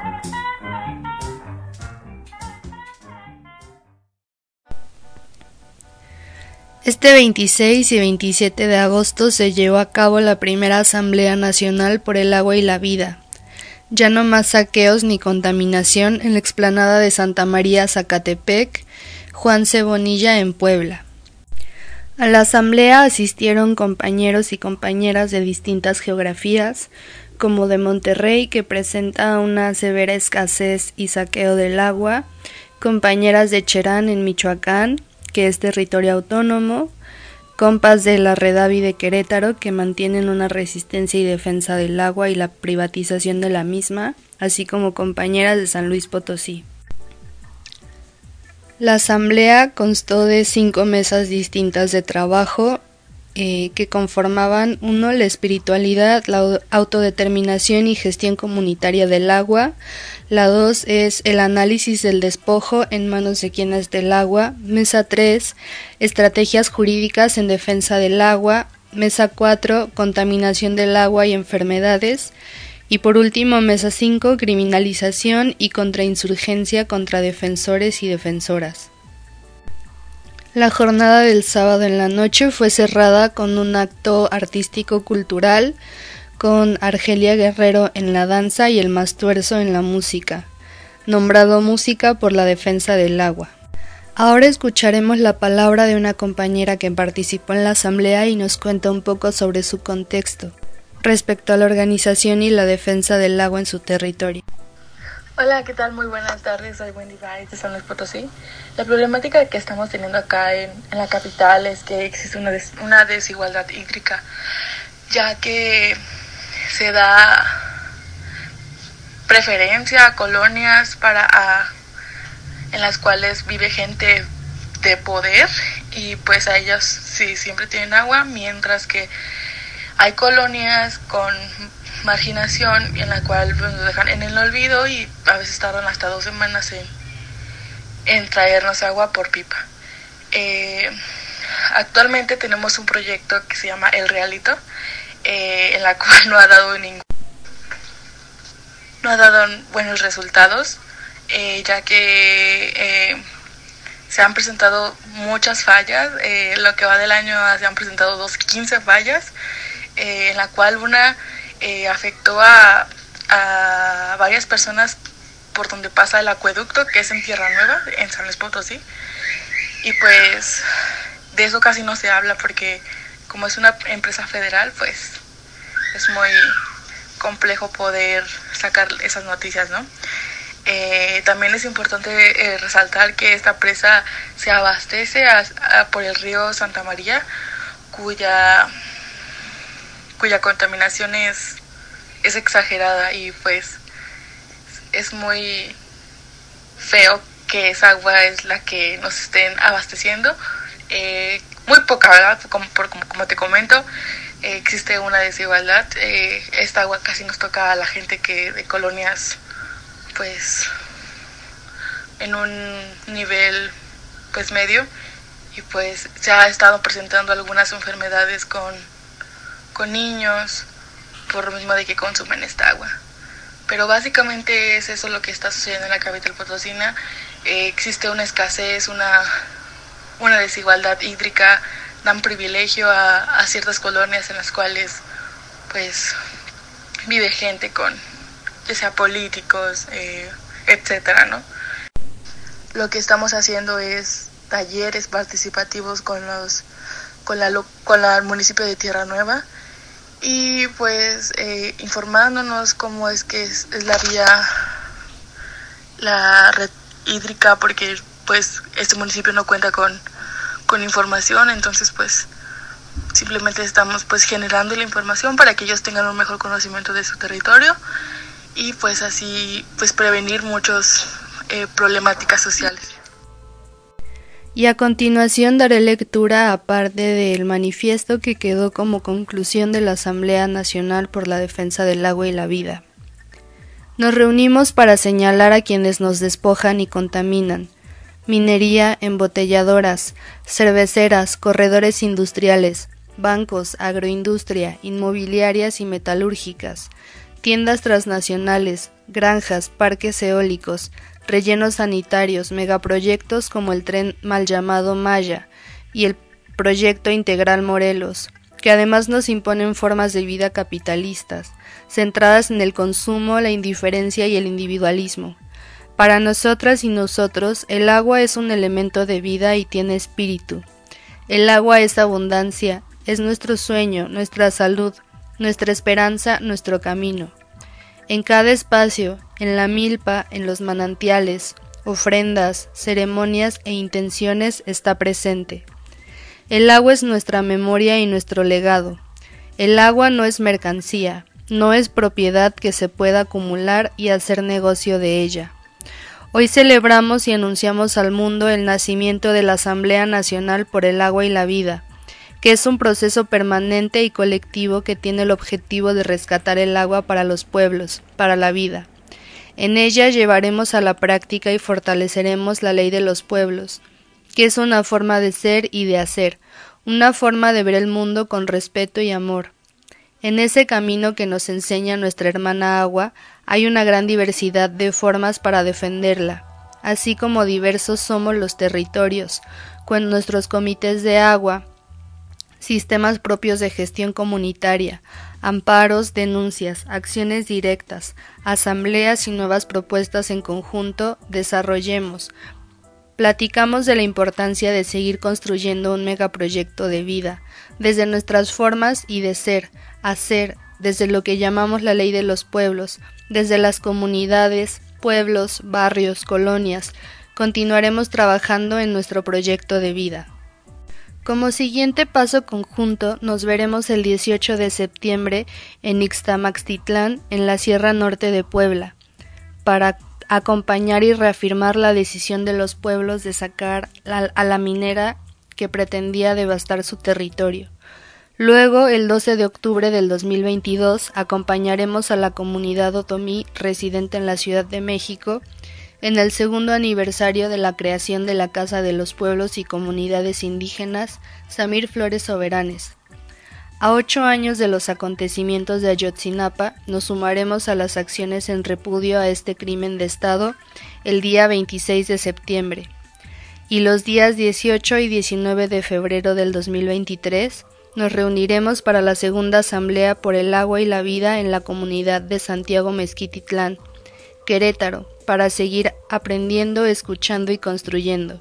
Este veintiséis y veintisiete de agosto se llevó a cabo la primera Asamblea Nacional por el Agua y la Vida. Ya no más saqueos ni contaminación en la explanada de Santa María, Zacatepec, Juan C. Bonilla en Puebla. A la asamblea asistieron compañeros y compañeras de distintas geografías, como de Monterrey, que presenta una severa escasez y saqueo del agua, compañeras de Cherán en Michoacán, que es territorio autónomo, compas de la Redavi de Querétaro, que mantienen una resistencia y defensa del agua y la privatización de la misma, así como compañeras de San Luis Potosí. La asamblea constó de cinco mesas distintas de trabajo eh, que conformaban: uno, la espiritualidad, la autodeterminación y gestión comunitaria del agua; la dos es el análisis del despojo en manos de quienes del agua; mesa tres, estrategias jurídicas en defensa del agua; mesa cuatro, contaminación del agua y enfermedades; y por último, mesa cinco, criminalización y contrainsurgencia contra defensores y defensoras. La jornada del sábado en la noche fue cerrada con un acto artístico-cultural, con Argelia Guerrero en la danza y el Mastuerzo en la música, nombrado Música por la Defensa del Agua. Ahora escucharemos la palabra de una compañera que participó en la asamblea y nos cuenta un poco sobre su contexto respecto a la organización y la defensa del agua en su territorio. Hola, ¿qué tal? Muy buenas tardes, soy Wendy Baez de San Luis Potosí. La problemática que estamos teniendo acá en, en la capital es que existe una, des, una desigualdad hídrica, ya que se da preferencia a colonias para a, en las cuales vive gente de poder, y pues a ellos sí siempre tienen agua, mientras que hay colonias con marginación en la cual pues, nos dejan en el olvido y a veces tardan hasta dos semanas en, en traernos agua por pipa. Eh, actualmente tenemos un proyecto que se llama El Realito, eh, en la cual no ha dado ningún, no ha dado buenos resultados, eh, ya que eh, se han presentado muchas fallas. Eh, lo que va del año se han presentado dos, quince fallas, eh, en la cual una Eh, afectó a, a varias personas por donde pasa el acueducto, que es en Tierra Nueva, en San Luis Potosí, y pues de eso casi no se habla porque como es una empresa federal, pues es muy complejo poder sacar esas noticias, ¿no? Eh, también es importante eh, resaltar que esta presa se abastece a, a, por el río Santa María, cuya cuya contaminación es, es exagerada, y pues es muy feo que esa agua es la que nos estén abasteciendo. Eh, muy poca, ¿verdad? Como, por, como, como te comento, eh, existe una desigualdad. Eh, esta agua casi nos toca a la gente que de colonias, pues, en un nivel, pues, medio, y pues se ha estado presentando algunas enfermedades con con niños, por lo mismo de que consumen esta agua. Pero básicamente es eso lo que está sucediendo en la capital potosina. Eh, existe una escasez, una, una desigualdad hídrica, dan privilegio a, a ciertas colonias en las cuales pues vive gente con, ya sea políticos, eh, etcétera, ¿no? Lo que estamos haciendo es talleres participativos con los con la con el municipio de Tierra Nueva, y pues eh, informándonos cómo es que es, es la vía, la red hídrica, porque pues este municipio no cuenta con, con información, entonces pues simplemente estamos pues generando la información para que ellos tengan un mejor conocimiento de su territorio y pues así pues prevenir muchas eh, problemáticas sociales. Y a continuación daré lectura a parte del manifiesto que quedó como conclusión de la Asamblea Nacional por la Defensa del Agua y la Vida. Nos reunimos para señalar a quienes nos despojan y contaminan: minería, embotelladoras, cerveceras, corredores industriales, bancos, agroindustria, inmobiliarias y metalúrgicas, tiendas transnacionales, granjas, parques eólicos, rellenos sanitarios, megaproyectos como el tren mal llamado Maya y el proyecto Integral Morelos, que además nos imponen formas de vida capitalistas, centradas en el consumo, la indiferencia y el individualismo. Para nosotras y nosotros, el agua es un elemento de vida y tiene espíritu. El agua es abundancia, es nuestro sueño, nuestra salud, nuestra esperanza, nuestro camino. En cada espacio, en la milpa, en los manantiales, ofrendas, ceremonias e intenciones está presente. El agua es nuestra memoria y nuestro legado. El agua no es mercancía, no es propiedad que se pueda acumular y hacer negocio de ella. Hoy celebramos y anunciamos al mundo el nacimiento de la Asamblea Nacional por el Agua y la Vida, que es un proceso permanente y colectivo que tiene el objetivo de rescatar el agua para los pueblos, para la vida. En ella llevaremos a la práctica y fortaleceremos la ley de los pueblos, que es una forma de ser y de hacer, una forma de ver el mundo con respeto y amor. En ese camino que nos enseña nuestra hermana agua, hay una gran diversidad de formas para defenderla, así como diversos somos los territorios, con nuestros comités de agua, sistemas propios de gestión comunitaria, amparos, denuncias, acciones directas, asambleas y nuevas propuestas en conjunto, desarrollemos. Platicamos de la importancia de seguir construyendo un megaproyecto de vida, desde nuestras formas y de ser, hacer, desde lo que llamamos la ley de los pueblos, desde las comunidades, pueblos, barrios, colonias. Continuaremos trabajando en nuestro proyecto de vida. Como siguiente paso conjunto, nos veremos el dieciocho de septiembre en Ixtamaxtitlán, en la Sierra Norte de Puebla, para acompañar y reafirmar la decisión de los pueblos de sacar a la minera que pretendía devastar su territorio. Luego, el doce de octubre del dos mil veintidós, acompañaremos a la comunidad otomí residente en la Ciudad de México en el segundo aniversario de la creación de la Casa de los Pueblos y Comunidades Indígenas Samir Flores Soberanes. A ocho años de los acontecimientos de Ayotzinapa, nos sumaremos a las acciones en repudio a este crimen de Estado el día veintiséis de septiembre. Y los días dieciocho y diecinueve de febrero del dos mil veintitrés, nos reuniremos para la segunda Asamblea por el Agua y la Vida en la comunidad de Santiago Mezquititlán, Querétaro, para seguir aprendiendo, escuchando y construyendo.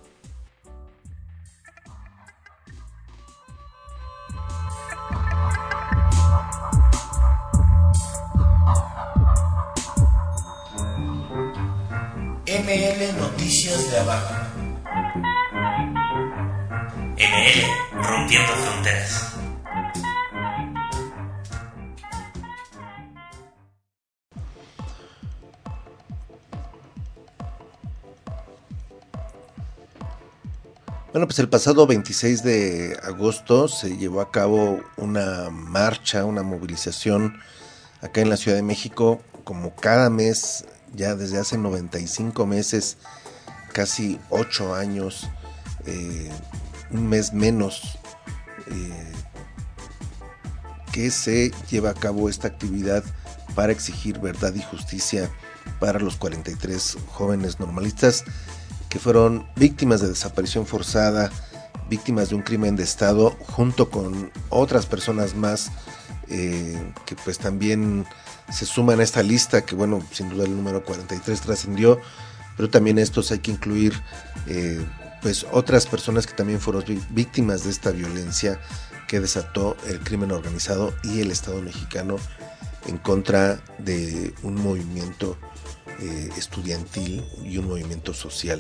M L Noticias de Abajo. M L Rompiendo Fronteras. Bueno, pues el pasado veintiséis de agosto se llevó a cabo una marcha, una movilización acá en la Ciudad de México, como cada mes, ya desde hace noventa y cinco meses, casi ocho años, eh, un mes menos, eh, que se lleva a cabo esta actividad para exigir verdad y justicia para los cuarenta y tres jóvenes normalistas que fueron víctimas de desaparición forzada, víctimas de un crimen de Estado, junto con otras personas más eh, que pues también se suman a esta lista, que bueno, sin duda el número cuarenta y tres trascendió, pero también estos hay que incluir eh, pues otras personas que también fueron víctimas de esta violencia que desató el crimen organizado y el Estado mexicano en contra de un movimiento Eh, estudiantil y un movimiento social.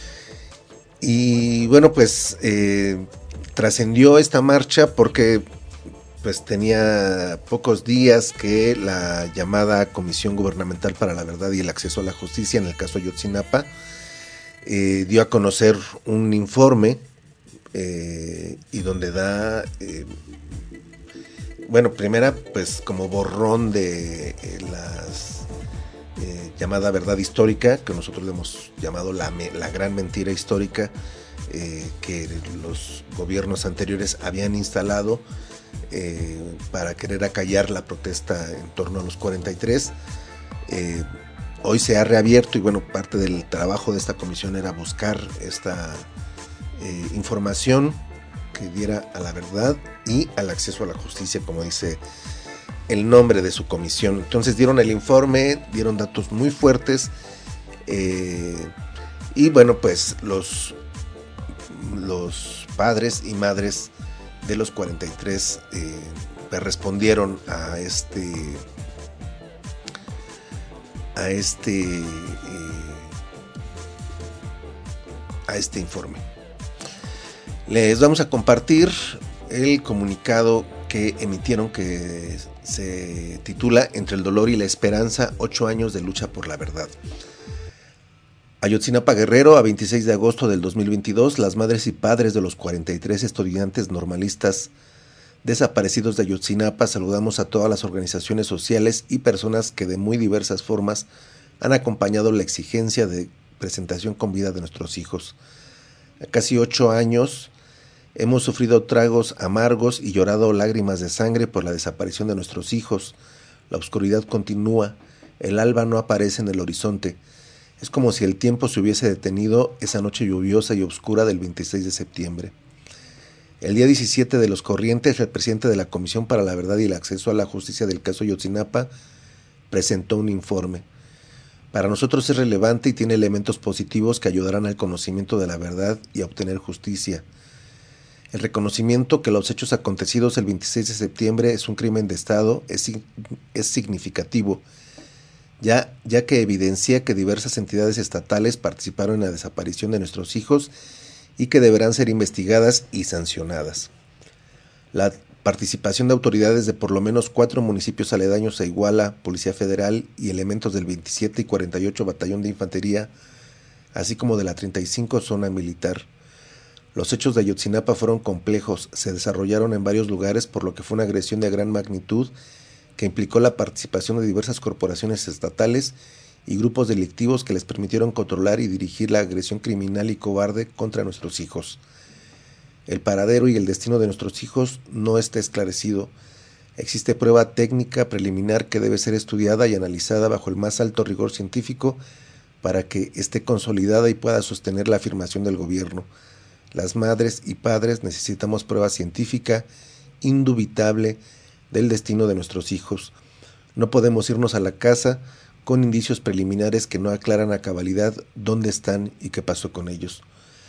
Y bueno, pues eh, trascendió esta marcha porque pues tenía pocos días que la llamada Comisión Gubernamental para la Verdad y el Acceso a la Justicia, en el caso Ayotzinapa, eh, dio a conocer un informe eh, y donde da eh, bueno, primera pues como borrón de eh, las Eh, llamada verdad histórica, que nosotros le hemos llamado la, la gran mentira histórica eh, que los gobiernos anteriores habían instalado eh, para querer acallar la protesta en torno a los cuarenta y tres. Eh, hoy se ha reabierto y bueno, parte del trabajo de esta comisión era buscar esta eh, información que diera a la verdad y al acceso a la justicia, como dice el nombre de su comisión. Entonces dieron el informe, dieron datos muy fuertes eh, y bueno, pues los, los padres y madres de los cuarenta y tres eh, pues respondieron a este a este eh, a este informe. Les vamos a compartir el comunicado que emitieron, que se titula Entre el dolor y la esperanza, ocho años de lucha por la verdad. Ayotzinapa, Guerrero, a veintiséis de agosto del dos mil veintidós, las madres y padres de los cuarenta y tres estudiantes normalistas desaparecidos de Ayotzinapa, saludamos a todas las organizaciones sociales y personas que de muy diversas formas han acompañado la exigencia de presentación con vida de nuestros hijos. A casi ocho años hemos sufrido tragos amargos y llorado lágrimas de sangre por la desaparición de nuestros hijos. La oscuridad continúa, el alba no aparece en el horizonte. Es como si el tiempo se hubiese detenido esa noche lluviosa y oscura del veintiséis de septiembre. El día diecisiete de los Corrientes, el presidente de la Comisión para la Verdad y el Acceso a la Justicia del caso Ayotzinapa presentó un informe. Para nosotros es relevante y tiene elementos positivos que ayudarán al conocimiento de la verdad y a obtener justicia. El reconocimiento que los hechos acontecidos el veintiséis de septiembre es un crimen de Estado es, es significativo, ya, ya que evidencia que diversas entidades estatales participaron en la desaparición de nuestros hijos y que deberán ser investigadas y sancionadas. La participación de autoridades de por lo menos cuatro municipios aledaños a Iguala, Policía Federal y elementos del veintisiete y cuarenta y ocho Batallón de Infantería, así como de la treinta y cinco Zona Militar. Los hechos de Ayotzinapa fueron complejos, se desarrollaron en varios lugares, por lo que fue una agresión de gran magnitud que implicó la participación de diversas corporaciones estatales y grupos delictivos que les permitieron controlar y dirigir la agresión criminal y cobarde contra nuestros hijos. El paradero y el destino de nuestros hijos no está esclarecido. Existe prueba técnica preliminar que debe ser estudiada y analizada bajo el más alto rigor científico para que esté consolidada y pueda sostener la afirmación del gobierno. Las madres y padres necesitamos prueba científica indubitable del destino de nuestros hijos. No podemos irnos a la casa con indicios preliminares que no aclaran a cabalidad dónde están y qué pasó con ellos.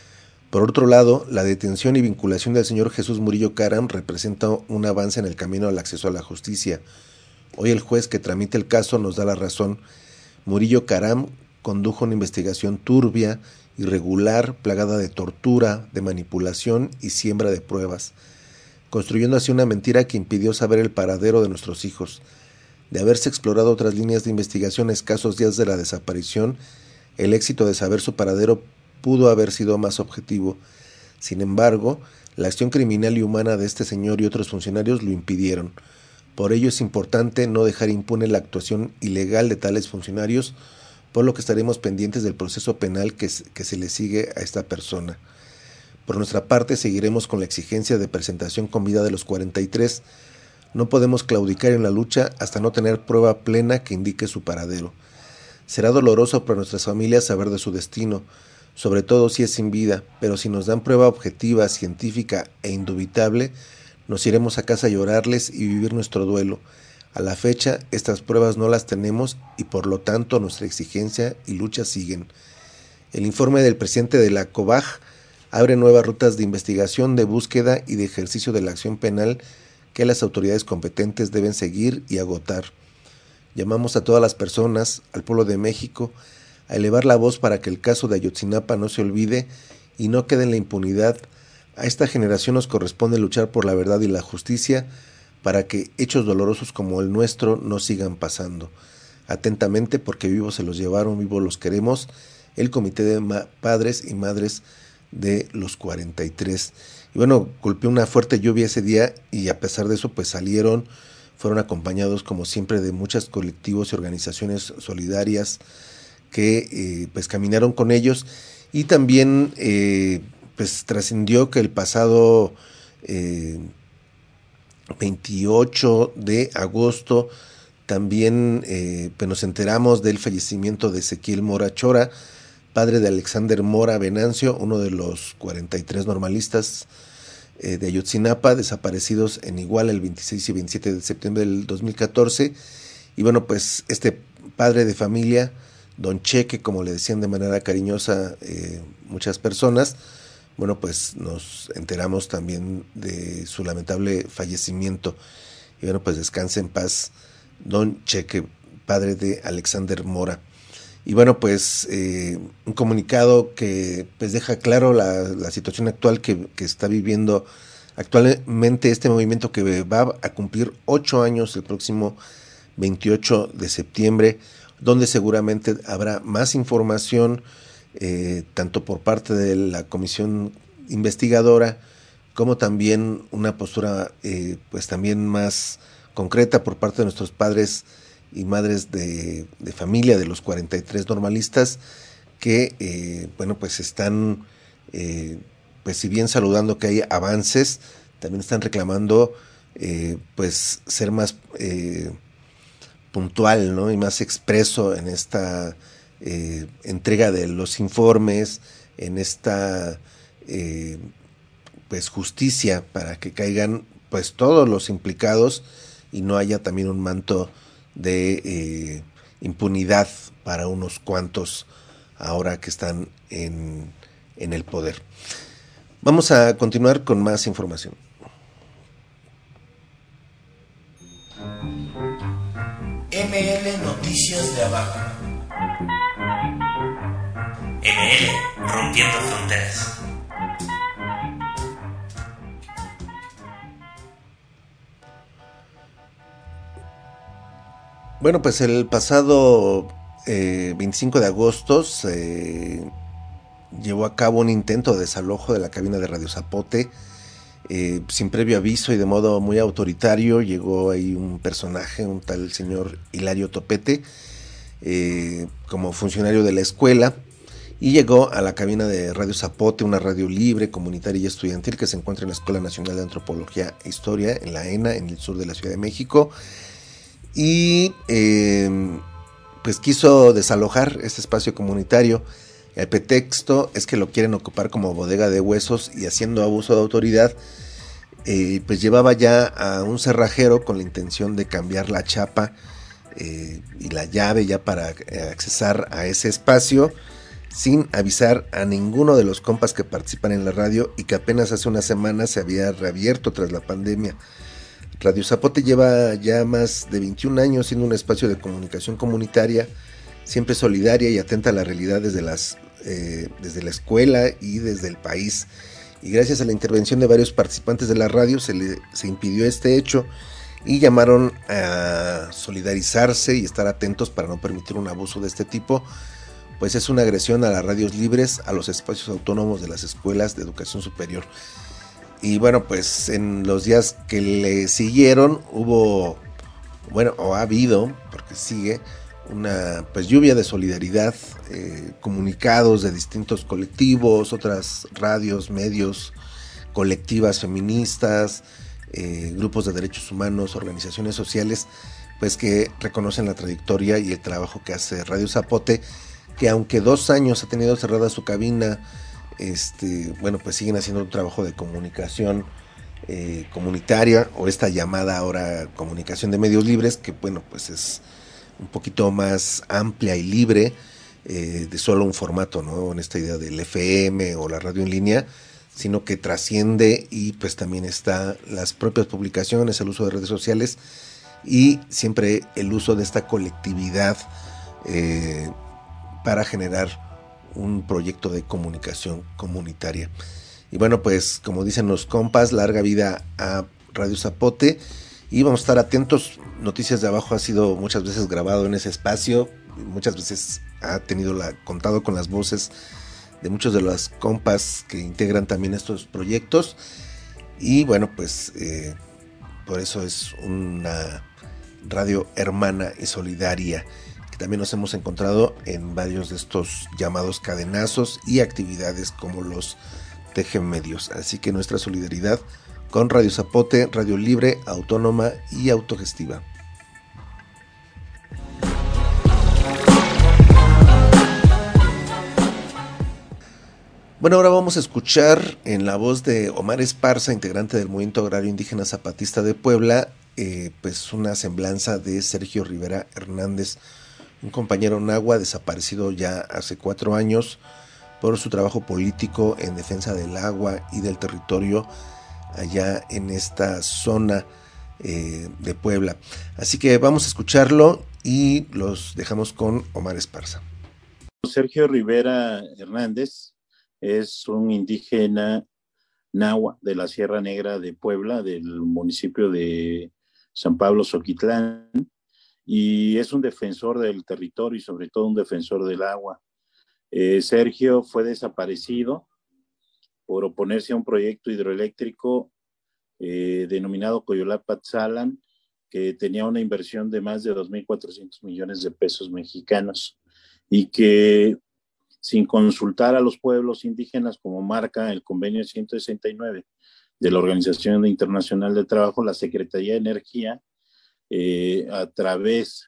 Por otro lado, la detención y vinculación del señor Jesús Murillo Caram representa un avance en el camino al acceso a la justicia. Hoy el juez que tramita el caso nos da la razón. Murillo Caram condujo una investigación turbia, irregular, plagada de tortura, de manipulación y siembra de pruebas, construyendo así una mentira que impidió saber el paradero de nuestros hijos. De haberse explorado otras líneas de investigación escasos días de la desaparición, el éxito de saber su paradero pudo haber sido más objetivo. Sin embargo, la acción criminal y humana de este señor y otros funcionarios lo impidieron. Por ello es importante no dejar impune la actuación ilegal de tales funcionarios, por lo que estaremos pendientes del proceso penal que, que se le sigue a esta persona. Por nuestra parte, seguiremos con la exigencia de presentación con vida de los cuarenta y tres. No podemos claudicar en la lucha hasta no tener prueba plena que indique su paradero. Será doloroso para nuestras familias saber de su destino, sobre todo si es sin vida, pero si nos dan prueba objetiva, científica e indubitable, nos iremos a casa a llorarles y vivir nuestro duelo. A la fecha, estas pruebas no las tenemos y por lo tanto nuestra exigencia y lucha siguen. El informe del presidente de la COBAG abre nuevas rutas de investigación, de búsqueda y de ejercicio de la acción penal que las autoridades competentes deben seguir y agotar. Llamamos a todas las personas, al pueblo de México, a elevar la voz para que el caso de Ayotzinapa no se olvide y no quede en la impunidad. A esta generación nos corresponde luchar por la verdad y la justicia para que hechos dolorosos como el nuestro no sigan pasando. Atentamente, porque vivos se los llevaron, vivos los queremos, el Comité de Ma- Padres y Madres de los cuarenta y tres. Y bueno, golpeó una fuerte lluvia ese día y a pesar de eso pues salieron, fueron acompañados como siempre de muchos colectivos y organizaciones solidarias que eh, pues caminaron con ellos y también eh, pues trascendió que el pasado eh, veintiocho de agosto también eh, pues nos enteramos del fallecimiento de Ezequiel Mora Chora, padre de Alexander Mora Venancio, uno de los cuarenta y tres normalistas eh, de Ayotzinapa, desaparecidos en Iguala el veintiséis y veintisiete de septiembre del dos mil catorce. Y bueno, pues este padre de familia, Don Cheque, como le decían de manera cariñosa eh, muchas personas, bueno, pues nos enteramos también de su lamentable fallecimiento. Y bueno, pues descanse en paz, Don Cheque, padre de Alexander Mora. Y bueno, pues eh, un comunicado que pues deja claro la, la situación actual que, que está viviendo actualmente este movimiento, que va a cumplir ocho años el próximo veintiocho de septiembre, donde seguramente habrá más información eh, tanto por parte de la comisión investigadora, como también una postura eh, pues también más concreta por parte de nuestros padres y madres de, de familia de los cuarenta y tres normalistas, que eh, bueno pues están eh, pues si bien saludando que hay avances, también están reclamando eh, pues ser más eh, puntual, ¿no? Y más expreso en esta eh, entrega de los informes, en esta eh, pues justicia para que caigan pues todos los implicados y no haya también un manto de eh, impunidad para unos cuantos ahora que están en, en el poder. Vamos a continuar con más información. M L Noticias de Abajo. M L Rompiendo Fronteras. Bueno, pues el pasado eh, veinticinco de agosto se llevó a cabo un intento de desalojo de la cabina de Radio Zapote. Eh, sin previo aviso y de modo muy autoritario llegó ahí un personaje, un tal señor Hilario Topete, eh, como funcionario de la escuela, y llegó a la cabina de Radio Zapote, una radio libre, comunitaria y estudiantil que se encuentra en la Escuela Nacional de Antropología e Historia, en la ENA, en el sur de la Ciudad de México, y eh, pues quiso desalojar este espacio comunitario. El pretexto es que lo quieren ocupar como bodega de huesos y haciendo abuso de autoridad, eh, pues llevaba ya a un cerrajero con la intención de cambiar la chapa eh, y la llave ya para accesar a ese espacio, sin avisar a ninguno de los compas que participan en la radio y que apenas hace una semana se había reabierto tras la pandemia. Radio Zapote lleva ya más de veintiún años siendo un espacio de comunicación comunitaria, siempre solidaria y atenta a la realidad desde, las, eh, desde la escuela y desde el país. Y gracias a la intervención de varios participantes de la radio se, le, se impidió este hecho y llamaron a solidarizarse y estar atentos para no permitir un abuso de este tipo, pues es una agresión a las radios libres, a los espacios autónomos de las escuelas de educación superior. Y bueno, pues en los días que le siguieron hubo, bueno, o ha habido, porque sigue, una pues lluvia de solidaridad, eh, comunicados de distintos colectivos, otras radios, medios, colectivas feministas, eh, grupos de derechos humanos, organizaciones sociales, pues que reconocen la trayectoria y el trabajo que hace Radio Zapote, que aunque dos años ha tenido cerrada su cabina, este, bueno, pues siguen haciendo un trabajo de comunicación eh, comunitaria, o esta llamada ahora comunicación de medios libres, que bueno, pues es un poquito más amplia y libre, eh, de solo un formato, ¿no? En esta idea del F M o la radio en línea, sino que trasciende y pues también está las propias publicaciones, el uso de redes sociales y siempre el uso de esta colectividad eh, para generar un proyecto de comunicación comunitaria. Y bueno, pues como dicen los compas, larga vida a Radio Zapote y vamos a estar atentos. Noticias de Abajo ha sido muchas veces grabado en ese espacio, muchas veces ha tenido la, contado con las voces de muchos de los compas que integran también estos proyectos y bueno, pues eh, por eso es una radio hermana y solidaria, que también nos hemos encontrado en varios de estos llamados cadenazos y actividades como los Tejen Medios. Así que nuestra solidaridad con Radio Zapote, radio libre, autónoma y autogestiva. Bueno, ahora vamos a escuchar en la voz de Omar Esparza, integrante del Movimiento Agrario Indígena Zapatista de Puebla, eh, pues una semblanza de Sergio Rivera Hernández, un compañero nahua desaparecido ya hace cuatro años por su trabajo político en defensa del agua y del territorio allá en esta zona eh, de Puebla. Así que vamos a escucharlo y los dejamos con Omar Esparza. Sergio Rivera Hernández es un indígena nahua de la Sierra Negra de Puebla, del municipio de San Pablo Zoquitlán, y es un defensor del territorio y sobre todo un defensor del agua. Eh, Sergio fue desaparecido por oponerse a un proyecto hidroeléctrico eh, denominado Coyolá-Patzalan, que tenía una inversión de más de dos mil cuatrocientos millones de pesos mexicanos y que sin consultar a los pueblos indígenas, como marca el convenio ciento sesenta y nueve de la Organización Internacional del Trabajo, la Secretaría de Energía, eh, a través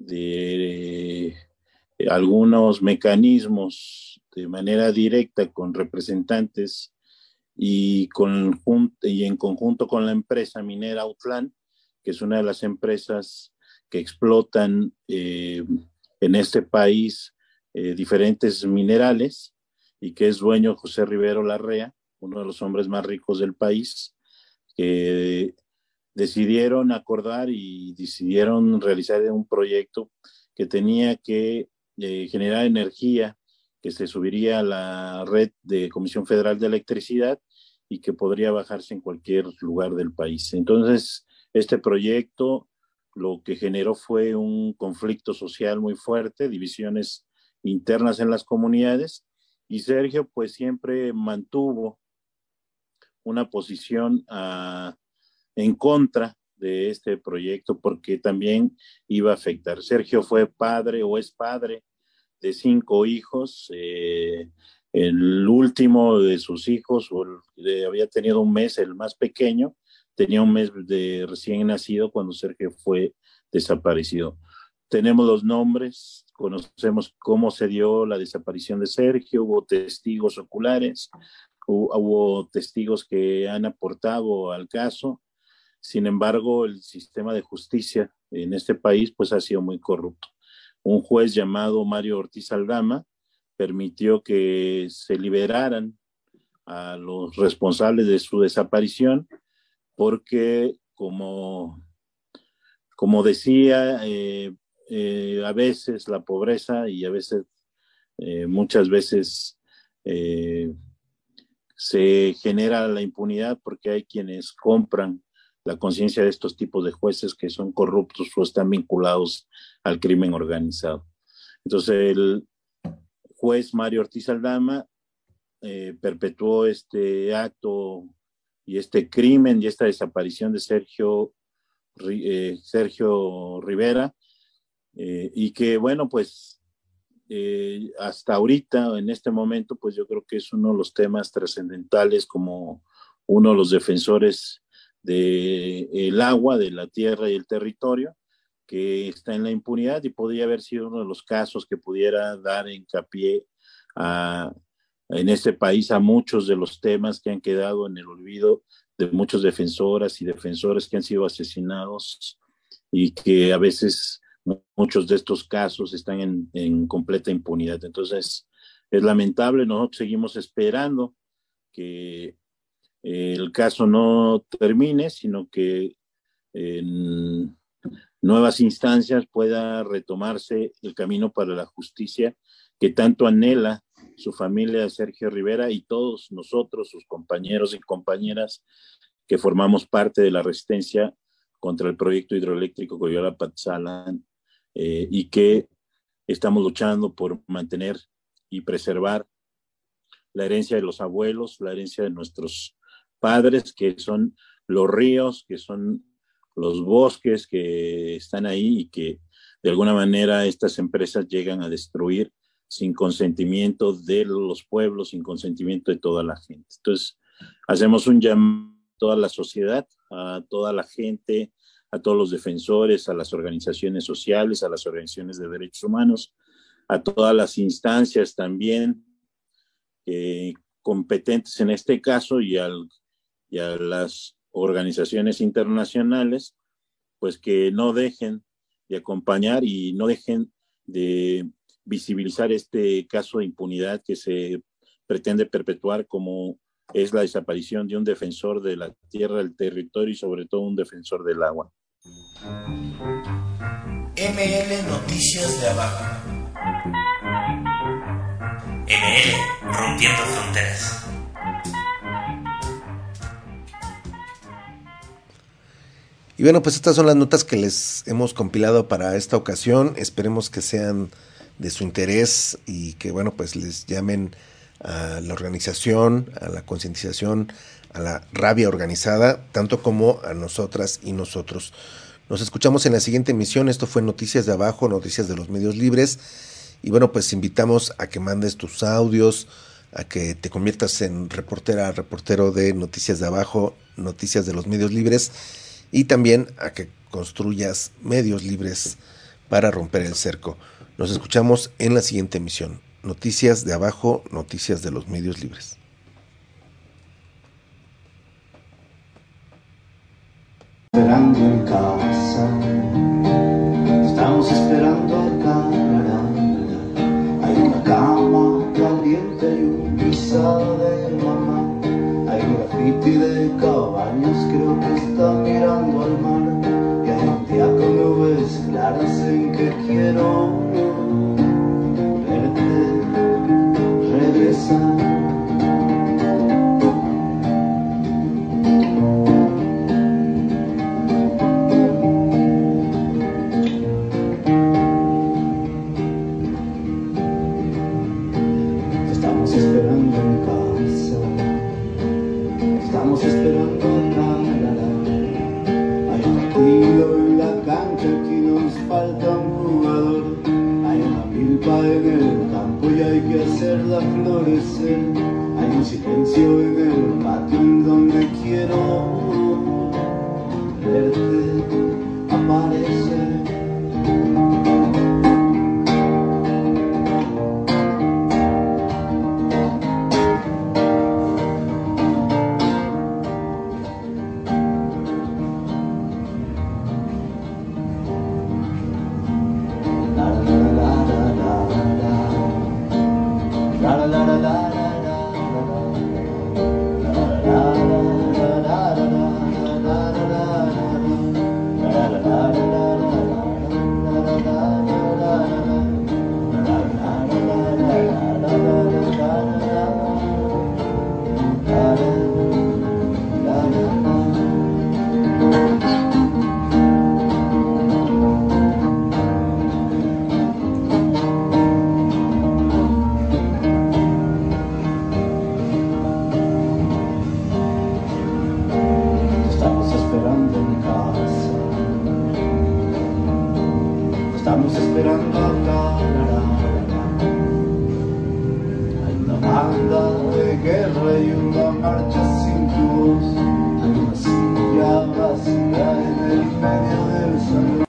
de eh, algunos mecanismos de manera directa con representantes y, con, y en conjunto con la empresa minera Autlán, que es una de las empresas que explotan eh, en este país eh, diferentes minerales y que es dueño José Rivero Larrea, uno de los hombres más ricos del país, que decidieron acordar y decidieron realizar un proyecto que tenía que eh, generar energía que se subiría a la red de Comisión Federal de Electricidad y que podría bajarse en cualquier lugar del país. Entonces, este proyecto lo que generó fue un conflicto social muy fuerte, divisiones internas en las comunidades, y Sergio pues siempre mantuvo una posición uh, en contra de este proyecto porque también iba a afectar. Sergio fue padre o es padre de cinco hijos, eh, el último de sus hijos o el, de, había tenido un mes, el más pequeño, tenía un mes de recién nacido cuando Sergio fue desaparecido. Tenemos los nombres, conocemos cómo se dio la desaparición de Sergio, hubo testigos oculares, hubo, hubo testigos que han aportado al caso. Sin embargo, el sistema de justicia en este país pues ha sido muy corrupto. Un juez llamado Mario Ortiz Aldama permitió que se liberaran a los responsables de su desaparición porque, como, como decía, eh, eh, a veces la pobreza y a veces, eh, muchas veces eh, se genera la impunidad porque hay quienes compran la conciencia de estos tipos de jueces que son corruptos o están vinculados al crimen organizado. Entonces el juez Mario Ortiz Aldama eh, perpetuó este acto y este crimen y esta desaparición de Sergio, eh, Sergio Rivera eh, y que bueno pues eh, hasta ahorita en este momento pues yo creo que es uno de los temas trascendentales como uno de los defensores del agua, de la tierra y el territorio, que está en la impunidad y podría haber sido uno de los casos que pudiera dar hincapié a, en este país a muchos de los temas que han quedado en el olvido de muchos defensoras y defensores que han sido asesinados y que a veces muchos de estos casos están en, en completa impunidad. Entonces, es lamentable, nosotros seguimos esperando que el caso no termine, sino que en nuevas instancias pueda retomarse el camino para la justicia que tanto anhela su familia Sergio Rivera y todos nosotros, sus compañeros y compañeras que formamos parte de la resistencia contra el proyecto hidroeléctrico Coyolá-Patzalan eh, y que estamos luchando por mantener y preservar la herencia de los abuelos, la herencia de nuestros padres, que son los ríos, que son los bosques que están ahí y que de alguna manera estas empresas llegan a destruir sin consentimiento de los pueblos, sin consentimiento de toda la gente. Entonces, hacemos un llamado a toda la sociedad, a toda la gente, a todos los defensores, a las organizaciones sociales, a las organizaciones de derechos humanos, a todas las instancias también eh, competentes en este caso y al y a las organizaciones internacionales, pues que no dejen de acompañar y no dejen de visibilizar este caso de impunidad que se pretende perpetuar como es la desaparición de un defensor de la tierra, del territorio y sobre todo un defensor del agua. M L Noticias de Abajo. M L Rompiendo Fronteras. Y bueno, pues estas son las notas que les hemos compilado para esta ocasión. Esperemos que sean de su interés y que, bueno, pues les llamen a la organización, a la concientización, a la rabia organizada, tanto como a nosotras y nosotros. Nos escuchamos en la siguiente emisión. Esto fue Noticias de Abajo, Noticias de los Medios Libres. Y bueno, pues invitamos a que mandes tus audios, a que te conviertas en reportera, reportero de Noticias de Abajo, Noticias de los Medios Libres, y también a que construyas medios libres para romper el cerco. Nos escuchamos en la siguiente emisión. Noticias de Abajo, Noticias de los Medios Libres. Esperando en casa, estamos esperando acá. Hay una cama caliente y un pisado de mamá. Hay un grafiti de cabañas, creo que está mirando al mar. Y hay un día con nubes claras en que quiero verte regresar. Hay un silencio en el patio en donde quiero verte aparecer. Hay una banda de guerra y una marcha